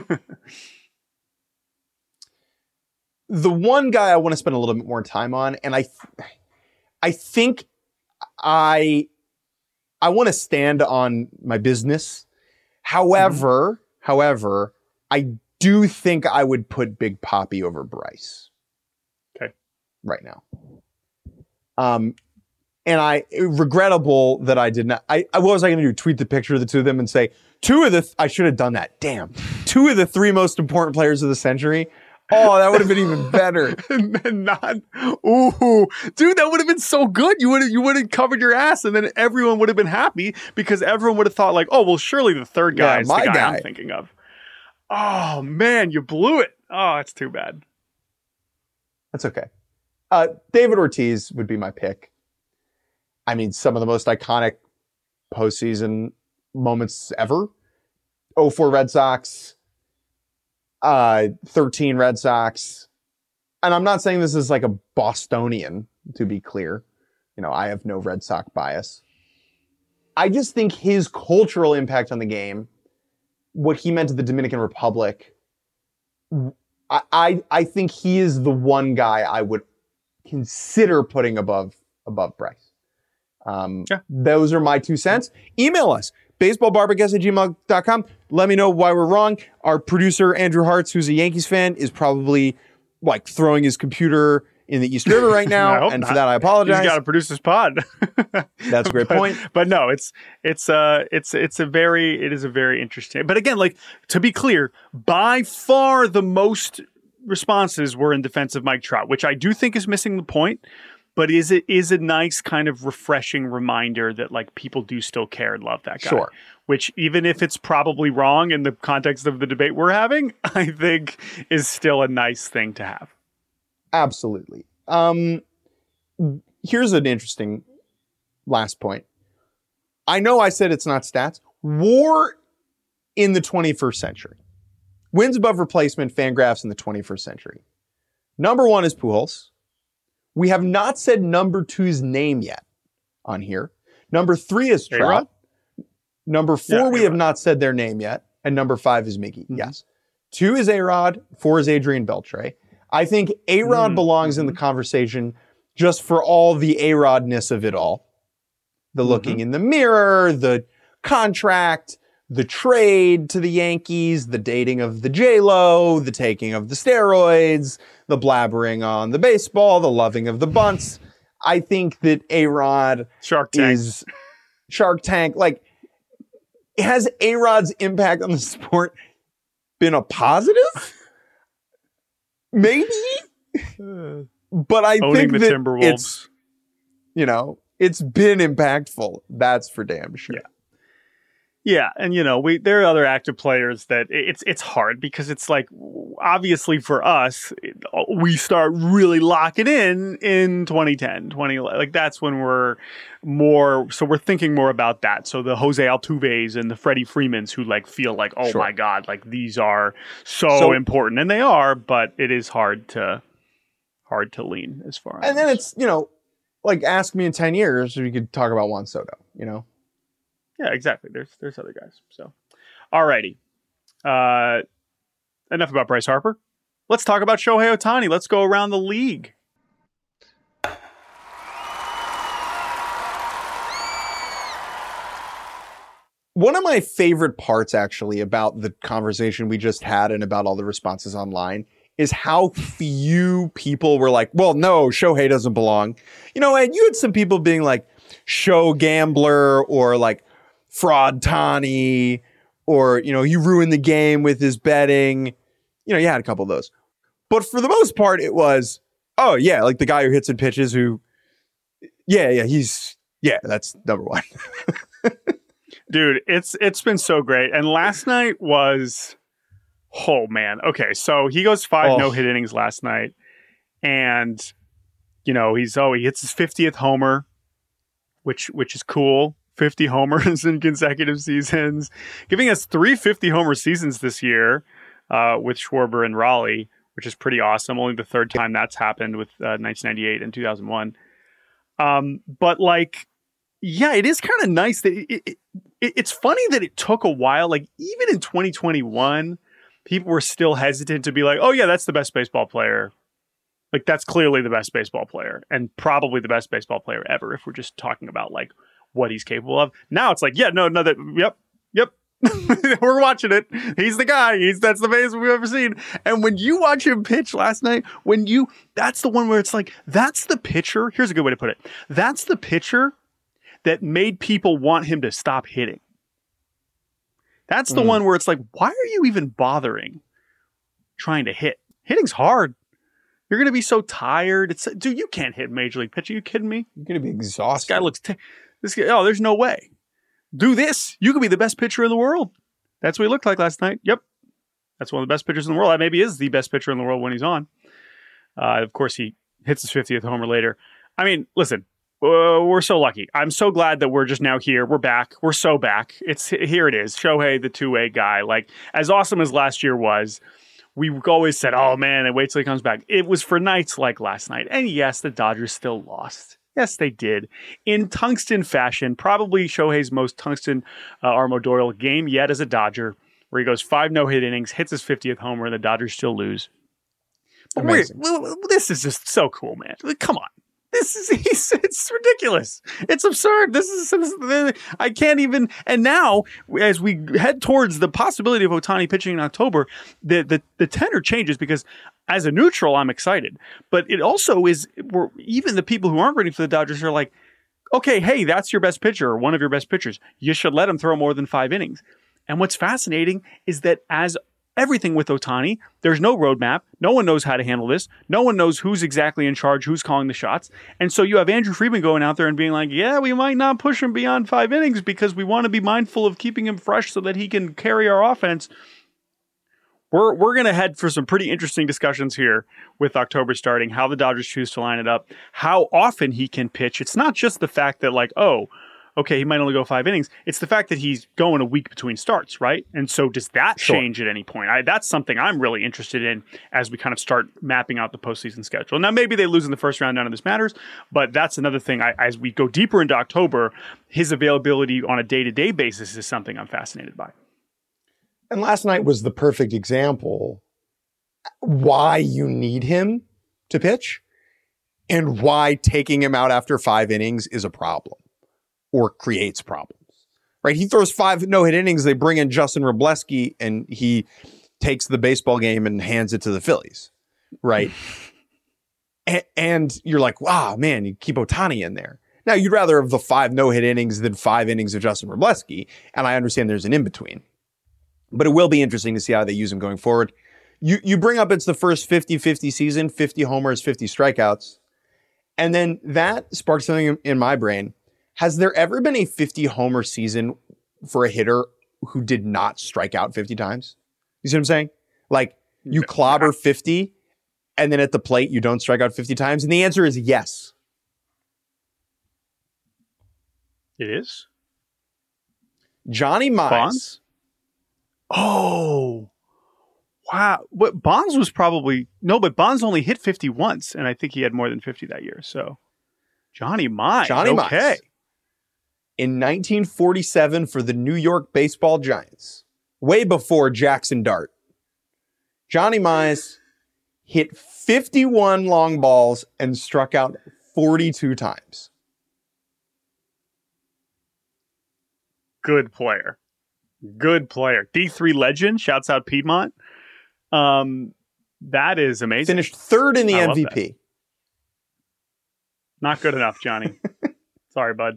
The one guy I want to spend a little bit more time on, and I think I want to stand on my business. However, I do think I would put Big Papi over Bryce. Okay. Right now. And regrettable that I did not. What was I going to do? Tweet the picture of the two of them and say, I should have done that. Damn. 2 of the 3 most important players of the century. Oh, that would have been even better. Dude, that would have been so good. You would have covered your ass, and then everyone would have been happy because everyone would have thought like, oh, well, surely the third guy is the guy I'm thinking of. Oh man, you blew it. Oh, it's too bad. That's okay. David Ortiz would be my pick. I mean, some of the most iconic postseason moments ever. 04 Red Sox. 13 Red Sox. And I'm not saying this is like a Bostonian, to be clear. I have no Red Sox bias. I just think his cultural impact on the game, what he meant to the Dominican Republic, I think he is the one guy I would consider putting above Bryce. Those are my 2 cents. Email us, baseballbarbacast@gmail.com. Let me know why we're wrong. Our producer, Andrew Hartz, who's a Yankees fan, is probably like throwing his computer in the East River right now. And for that, I apologize. He's got to produce his pod. That's a great point. But no, it is a very interesting. But again, like, to be clear, by far the most responses were in defense of Mike Trout, which I do think is missing the point. But is a nice kind of refreshing reminder that like people do still care and love that guy. Sure. Which, even if it's probably wrong in the context of the debate we're having, I think is still a nice thing to have. Absolutely. Here's an interesting last point. I know I said it's not stats. WAR in the 21st century. Wins above replacement, Fangraphs in the 21st century. Number 1 is Pujols. We have not said number 2's name yet on here. Number 3 is Trout. A-Rod? Number 4, we have not said their name yet. And number 5 is Miggy. Mm-hmm. Yes. 2 is A-Rod. 4 is Adrian Beltre. I think A-Rod belongs in the conversation just for all the A-Rodness of it all. The looking in the mirror, the contract, the trade to the Yankees, the dating of the J-Lo, the taking of the steroids, the blabbering on the baseball, the loving of the bunts. I think that A-Rod is Shark Tank. Like, has A-Rod's impact on the sport been a positive? Maybe. But I think that Timberwolves. It's been impactful. That's for damn sure. Yeah, and there are other active players that it's hard because it's like, obviously for us, we start really locking in 2010, 2011. Like, that's when we're thinking more about that. So the Jose Altuves and the Freddie Freemans who like feel like, oh my God, like these are so important, and they are, but it is hard to lean as far as. And then it's, like, ask me in 10 years, we could talk about Juan Soto, Yeah, exactly. There's other guys. So, alrighty. Enough about Bryce Harper. Let's talk about Shohei Ohtani. Let's go around the league. One of my favorite parts, actually, about the conversation we just had and about all the responses online is how few people were like, well, no, Shohei doesn't belong. And you had some people being like, show gambler, or like, fraud Tani, or, he ruined the game with his betting. You had a couple of those. But for the most part, it was, oh, yeah, like the guy who hits and pitches who, that's number 1. Dude, it's been so great. And last night was, oh, man. Okay, so he goes 5 no-hit innings last night. And, he hits his 50th homer, which is cool. 50 homers in consecutive seasons, giving us 3 50-homer seasons this year with Schwarber and Raleigh, which is pretty awesome. Only the 3rd time that's happened, with 1998 and 2001. But like, yeah, it is kind of nice that it's funny that it took a while. Like, even in 2021, people were still hesitant to be like, oh yeah, that's the best baseball player. Like, that's clearly the best baseball player, and probably the best baseball player ever, if we're just talking about like what he's capable of. Now it's like, yep. We're watching it. He's the guy. That's the best we've ever seen. And when you watch him pitch last night, that's the one where it's like, that's the pitcher. Here's a good way to put it. That's the pitcher that made people want him to stop hitting. That's the one where it's like, why are you even bothering trying to hit? Hitting's hard. You're going to be so tired. Dude, you can't hit Major League pitch. Are you kidding me? You're going to be exhausted. This guy looks... there's no way. Do this. You could be the best pitcher in the world. That's what he looked like last night. Yep. That's one of the best pitchers in the world. That maybe is the best pitcher in the world when he's on. Of course, he hits his 50th homer later. I mean, listen, we're so lucky. I'm so glad that we're just now here. We're back. We're so back. Here it is. Shohei, the two-way guy. Like, as awesome as last year was, we've always said, oh man, and wait till he comes back. It was for nights like last night. And yes, the Dodgers still lost. Yes, they did. In tungsten fashion, probably Shohei's most tungsten Armour game yet as a Dodger, where he goes 5 no-hit innings, hits his 50th homer, and the Dodgers still lose. But this is just so cool, man. Come on. It's ridiculous. It's absurd. I can't even. And now, as we head towards the possibility of Ohtani pitching in October, the tenor changes because as a neutral, I'm excited. But it also is, even the people who aren't rooting for the Dodgers are like, okay, hey, that's your best pitcher or one of your best pitchers. You should let him throw more than 5 innings. And what's fascinating is that as everything with Ohtani, there's no roadmap. No one knows how to handle this. No one knows who's exactly in charge, who's calling the shots. And so you have Andrew Friedman going out there and being like, yeah, we might not push him beyond 5 innings because we want to be mindful of keeping him fresh so that he can carry our offense. We're going to head for some pretty interesting discussions here with October starting, how the Dodgers choose to line it up, how often he can pitch. It's not just the fact that like, oh, okay, he might only go 5 innings. It's the fact that he's going a week between starts, right? And so does that change at any point? That's something I'm really interested in as we kind of start mapping out the postseason schedule. Now, maybe they lose in the first round, none of this matters, but that's another thing. As we go deeper into October, his availability on a day-to-day basis is something I'm fascinated by. And last night was the perfect example why you need him to pitch and why taking him out after 5 innings is a problem. Or creates problems, right? He throws 5 no-hit innings. They bring in Justin Wrobleski, and he takes the baseball game and hands it to the Phillies, right? and you're like, wow, man, you keep Ohtani in there. Now, you'd rather have the 5 no-hit innings than 5 innings of Justin Wrobleski, and I understand there's an in-between. But it will be interesting to see how they use him going forward. You bring up it's the first 50-50 season, 50 homers, 50 strikeouts, and then that sparks something in my brain. Has there ever been a 50 homer season for a hitter who did not strike out 50 times? You see what I'm saying? Like you clobber 50 and then at the plate you don't strike out 50 times. And the answer is yes. It is. Johnny Mize. Bonds? Oh, wow. But Bonds was probably, no, but Bonds only hit 50 once. And I think he had more than 50 that year. So Johnny Mize. Mize. In 1947 for the New York Baseball Giants, way before Jackson Dart, Johnny Mize hit 51 long balls and struck out 42 times. Good player. D3 legend. Shouts out Piedmont. That is amazing. Finished 3rd in the MVP. Not good enough, Johnny. Sorry, bud.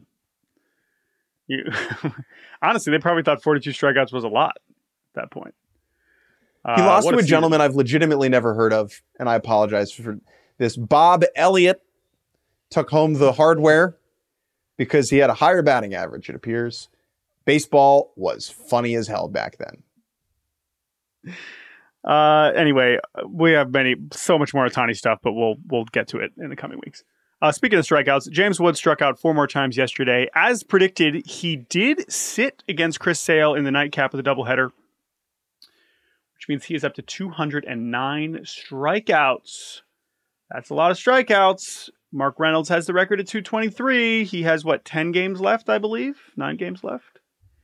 Honestly, they probably thought 42 strikeouts was a lot at that point. He lost to a gentleman I've legitimately never heard of, and I apologize for this. Bob Elliott took home the hardware because he had a higher batting average, it appears. Baseball was funny as hell back then. Anyway, we have so much more Ohtani stuff, but we'll get to it in the coming weeks. Speaking of strikeouts, James Wood struck out 4 more times yesterday. As predicted, he did sit against Chris Sale in the nightcap of the doubleheader, which means he is up to 209 strikeouts. That's a lot of strikeouts. Mark Reynolds has the record at 223. He has, 10 games left, I believe? 9 games left.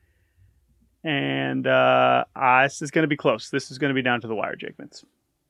And this is going to be close. This is going to be down to the wire, Jake Mintz.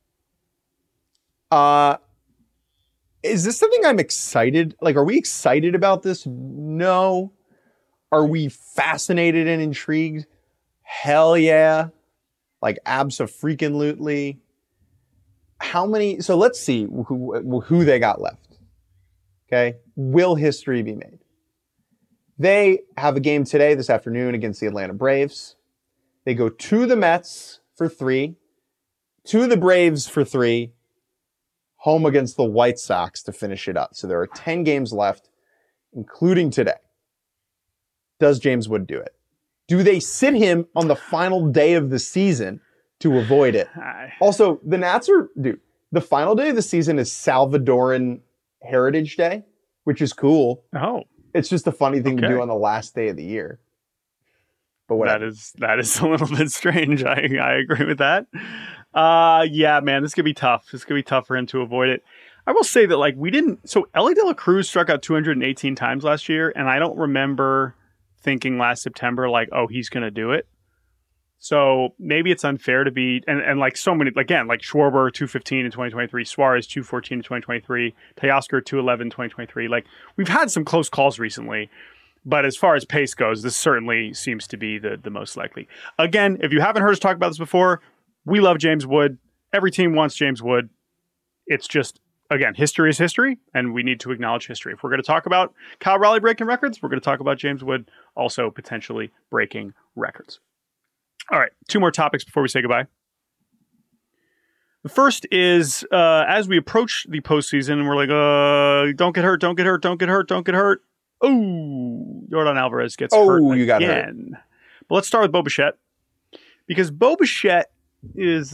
Is this something I'm excited? Like, are we excited about this? No. Are we fascinated and intrigued? Hell yeah. Like, abso-freaking-lutely. How many? So let's see who they got left. Okay. Will history be made? They have a game today, this afternoon, against the Atlanta Braves. They go to the Mets for 3, to the Braves for 3, home against the White Sox to finish it up. So there are 10 games left, including today. Does James Wood do it? Do they sit him on the final day of the season to avoid it? Also, the Nats the final day of the season is Salvadoran Heritage Day, which is cool. Oh. It's just a funny thing to do on the last day of the year. But whatever. That is a little bit strange. I agree with that. Yeah, man, this could be tough. This could be tough for him to avoid it. I will say that like we didn't. So Ellie De La Cruz struck out 218 times last year, and I don't remember thinking last September like, oh, he's going to do it. So maybe it's unfair to be and like so many again like Schwarber 215 in 2023, Suarez 214 in 2023, Teoscar 211 in 2023. Like we've had some close calls recently, but as far as pace goes, this certainly seems to be the most likely. Again, if you haven't heard us talk about this before, we love James Wood. Every team wants James Wood. It's just, again, history is history, and we need to acknowledge history. If we're going to talk about Kyle Raleigh breaking records, we're going to talk about James Wood also potentially breaking records. All right, 2 more topics before we say goodbye. The first is, as we approach the postseason, and we're like, don't get hurt, don't get hurt, don't get hurt, don't get hurt. Oh, Yordan Alvarez gets hurt again. You got hurt. But let's start with Bo Bichette, because Bo Bichette is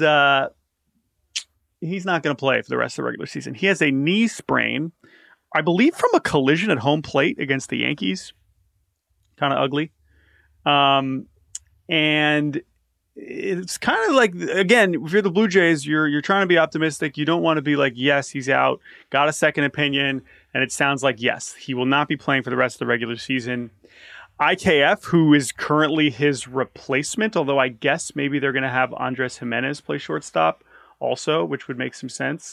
he's not going to play for the rest of the regular season. He has a knee sprain, I believe, from a collision at home plate against the Yankees. Kind of ugly. And it's kind of like, again, if you're the Blue Jays, you're trying to be optimistic. You don't want to be like, yes, he's out. Got a second opinion. And it sounds like, yes, he will not be playing for the rest of the regular season. IKF, who is currently his replacement, although I guess maybe they're going to have Andres Jimenez play shortstop also, which would make some sense.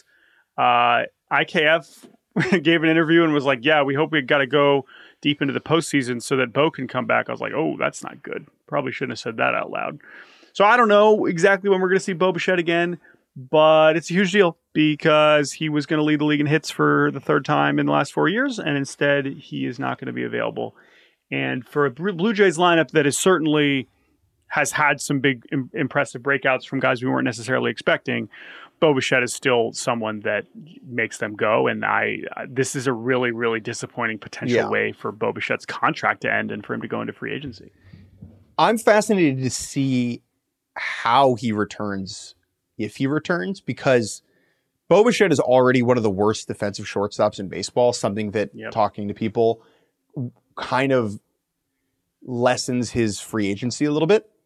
IKF gave an interview and was like, yeah, we hope we got to go deep into the postseason so that Bo can come back. I was like, oh, that's not good. Probably shouldn't have said that out loud. So I don't know exactly when we're going to see Bo Bichette again, but it's a huge deal because he was going to lead the league in hits for the 3rd time in the last 4 years, and instead he is not going to be available. And for a Blue Jays lineup that is certainly has had some big impressive breakouts from guys we weren't necessarily expecting, Bo Bichette is still someone that makes them go. And this is a really, really disappointing potential way for Bo Bichette's contract to end and for him to go into free agency. I'm fascinated to see how he returns, if he returns, because Bo Bichette is already one of the worst defensive shortstops in baseball, something that talking to people kind of lessens his free agency a little bit.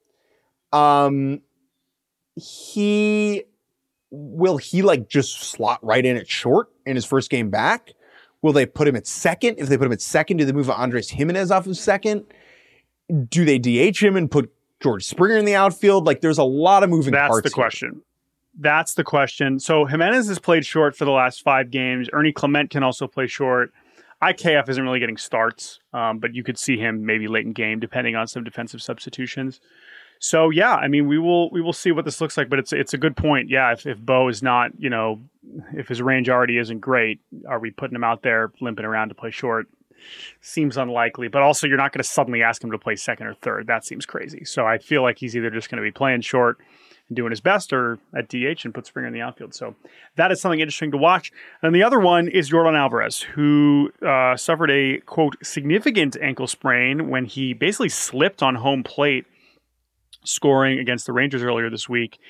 Will he like just slot right in at short in his first game back? Will they put him at second? If they put him at second, do they move Andres Jimenez off of second? Do they DH him and put George Springer in the outfield? Like there's a lot of moving parts. That's the question. That's the question. So Jimenez has played short for the last 5 games. Ernie Clement can also play short. IKF isn't really getting starts, but you could see him maybe late in game, depending on some defensive substitutions. So yeah, I mean, we will see what this looks like, but it's a good point. Yeah, if Bo is not, if his range already isn't great, are we putting him out there limping around to play short? Seems unlikely, but also you're not going to suddenly ask him to play second or third. That seems crazy. So I feel like he's either just going to be playing short and doing his best, or at DH and put Springer in the outfield. So that is something interesting to watch. And the other one is Yordan Alvarez, who suffered a, quote, significant ankle sprain when he basically slipped on home plate scoring against the Rangers earlier this week.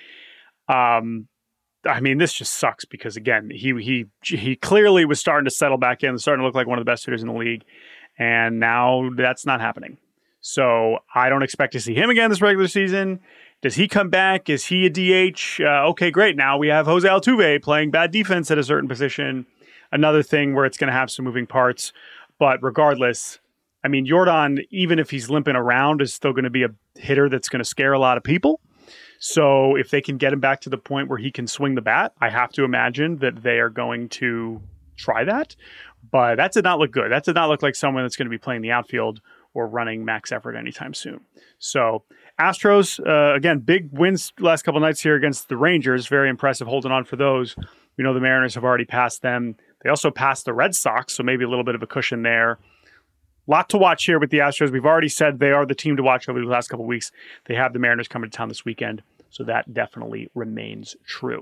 I mean, this just sucks because, again, he clearly was starting to settle back in, starting to look like one of the best hitters in the league, and now that's not happening. So I don't expect to see him again this regular season. Does he come back? Is he a DH? Okay, great. Now we have Jose Altuve playing bad defense at a certain position. Another thing where it's going to have some moving parts. But regardless, I mean, Yordan, even if he's limping around, is still going to be a hitter that's going to scare a lot of people. So if they can get him back to the point where he can swing the bat, I have to imagine that they are going to try that. But that did not look good. That did not look like someone that's going to be playing the outfield or running max effort anytime soon. So Astros, again, big wins last couple nights here against the Rangers. Very impressive holding on for those. We know the Mariners have already passed them. They also passed the Red Sox, so maybe a little bit of a cushion there. Lot to watch here with the Astros. We've already said they are the team to watch over the last couple of weeks. They have the Mariners coming to town this weekend, so that definitely remains true.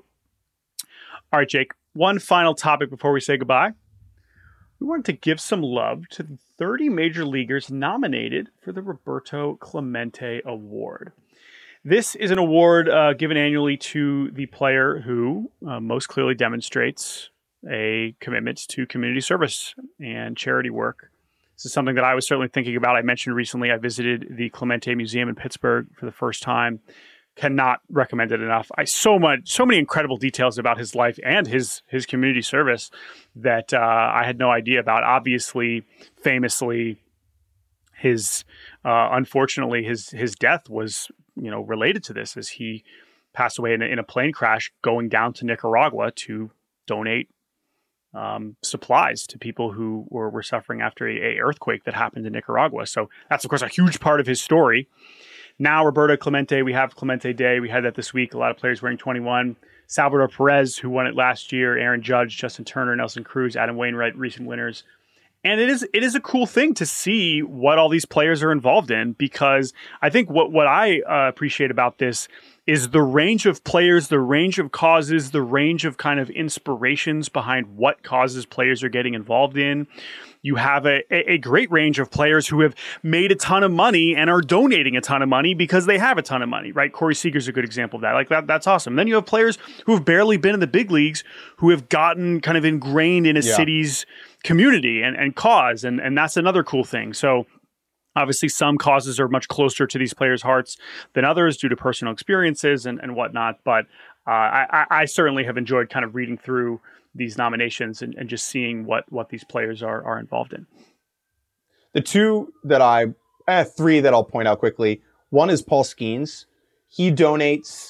All right, Jake, one final topic before we say goodbye. We wanted to give some love to the 30 major leaguers nominated for the Roberto Clemente Award. This is an award given annually to the player who most clearly demonstrates a commitment to community service and charity work. This is something that I was certainly thinking about. I mentioned recently I visited the Clemente Museum in Pittsburgh for the first time. cannot recommend it enough. So many incredible details about his life and his community service that I had no idea about. Obviously, famously, unfortunately his death was related to this, as he passed away in a plane crash going down to Nicaragua to donate supplies to people who were suffering after a earthquake that happened in Nicaragua. So that's, of course, a huge part of his story. Now, Roberto Clemente, we have Clemente Day. We had that this week. A lot of players wearing 21. Salvador Perez, who won it last year. Aaron Judge, Justin Turner, Nelson Cruz, Adam Wainwright, recent winners. And it is a cool thing to see what all these players are involved in, because I think what I appreciate about this is the range of players, the range of causes, the range of kind of inspirations behind what causes players are getting involved in. You have a great range of players who have made a ton of money and are donating a ton of money because they have a ton of money, right? Corey Seager's a good example of that. Like that's awesome. Then you have players who have barely been in the big leagues who have gotten kind of ingrained in a city's community and cause. And that's another cool thing. So obviously some causes are much closer to these players' hearts than others due to personal experiences and whatnot. But I certainly have enjoyed kind of reading through these nominations and just seeing what these players are involved in. The three that I'll point out quickly. One is Paul Skeens. He donates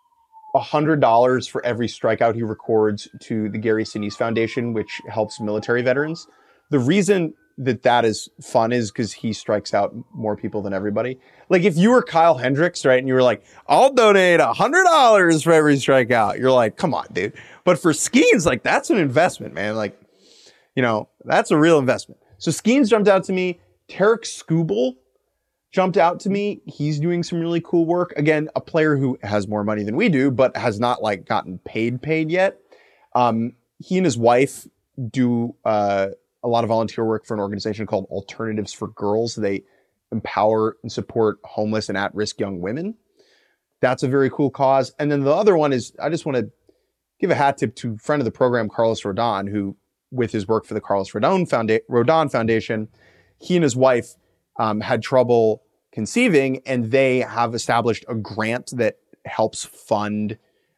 $100 for every strikeout he records to the Gary Sinise Foundation, which helps military veterans. The reason that is fun is because he strikes out more people than everybody. Like if you were Kyle Hendricks, right, and you were like, I'll donate $100 for every strikeout, you're like, come on, dude. But for Skeens, like that's an investment, man. Like, that's a real investment. So Skeens jumped out to me. Tarek Skubal jumped out to me. He's doing some really cool work. Again, a player who has more money than we do, but has not like gotten paid yet. He and his wife do a lot of volunteer work for an organization called Alternatives for Girls. They empower and support homeless and at-risk young women. That's a very cool cause. And then the other one is, I just want to give a hat tip to friend of the program, Carlos Rodon, who, with his work for the Carlos Rodon Foundation, he and his wife had trouble conceiving, and they have established a grant that helps fund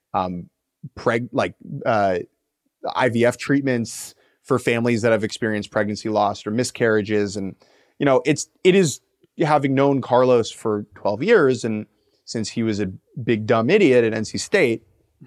IVF treatments for families that have experienced pregnancy loss or miscarriages. And, it is, having known Carlos for 12 years, and since he was a big dumb idiot at NC State,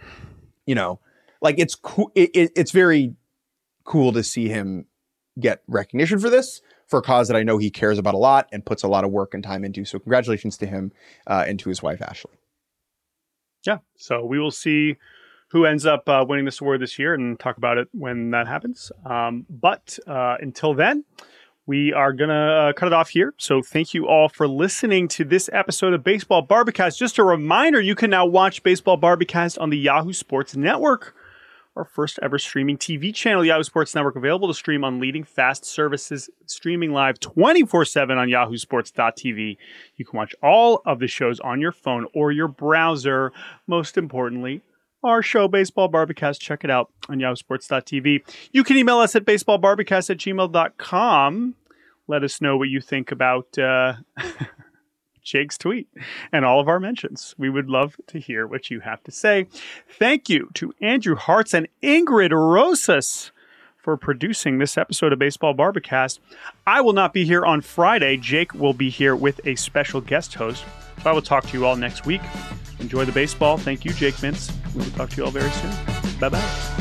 it's cool. It's very cool to see him get recognition for this, for a cause that I know he cares about a lot and puts a lot of work and time into. So congratulations to him and to his wife, Ashley. Yeah. So we will see who ends up winning this award this year and talk about it when that happens. But until then, we are going to cut it off here. So thank you all for listening to this episode of Baseball Bar-B-Cast. Just a reminder, you can now watch Baseball Bar-B-Cast on the Yahoo Sports Network, our first ever streaming TV channel. Yahoo Sports Network, available to stream on leading fast services, streaming live 24/7 on yahoosports.tv. You can watch all of the shows on your phone or your browser. Most importantly, our show, Baseball Bar-B-Cast. Check it out on yahoosports.tv. You can email us at baseballbarbicast@gmail.com. Let us know what you think about Jake's tweet and all of our mentions. We would love to hear what you have to say. Thank you to Andrew Hartz and Ingrid Rosas for producing this episode of Baseball Bar-B-Cast. I will not be here on Friday. Jake will be here with a special guest host. So I will talk to you all next week. Enjoy the baseball. Thank you, Jake Mintz. We will talk to you all very soon. Bye-bye.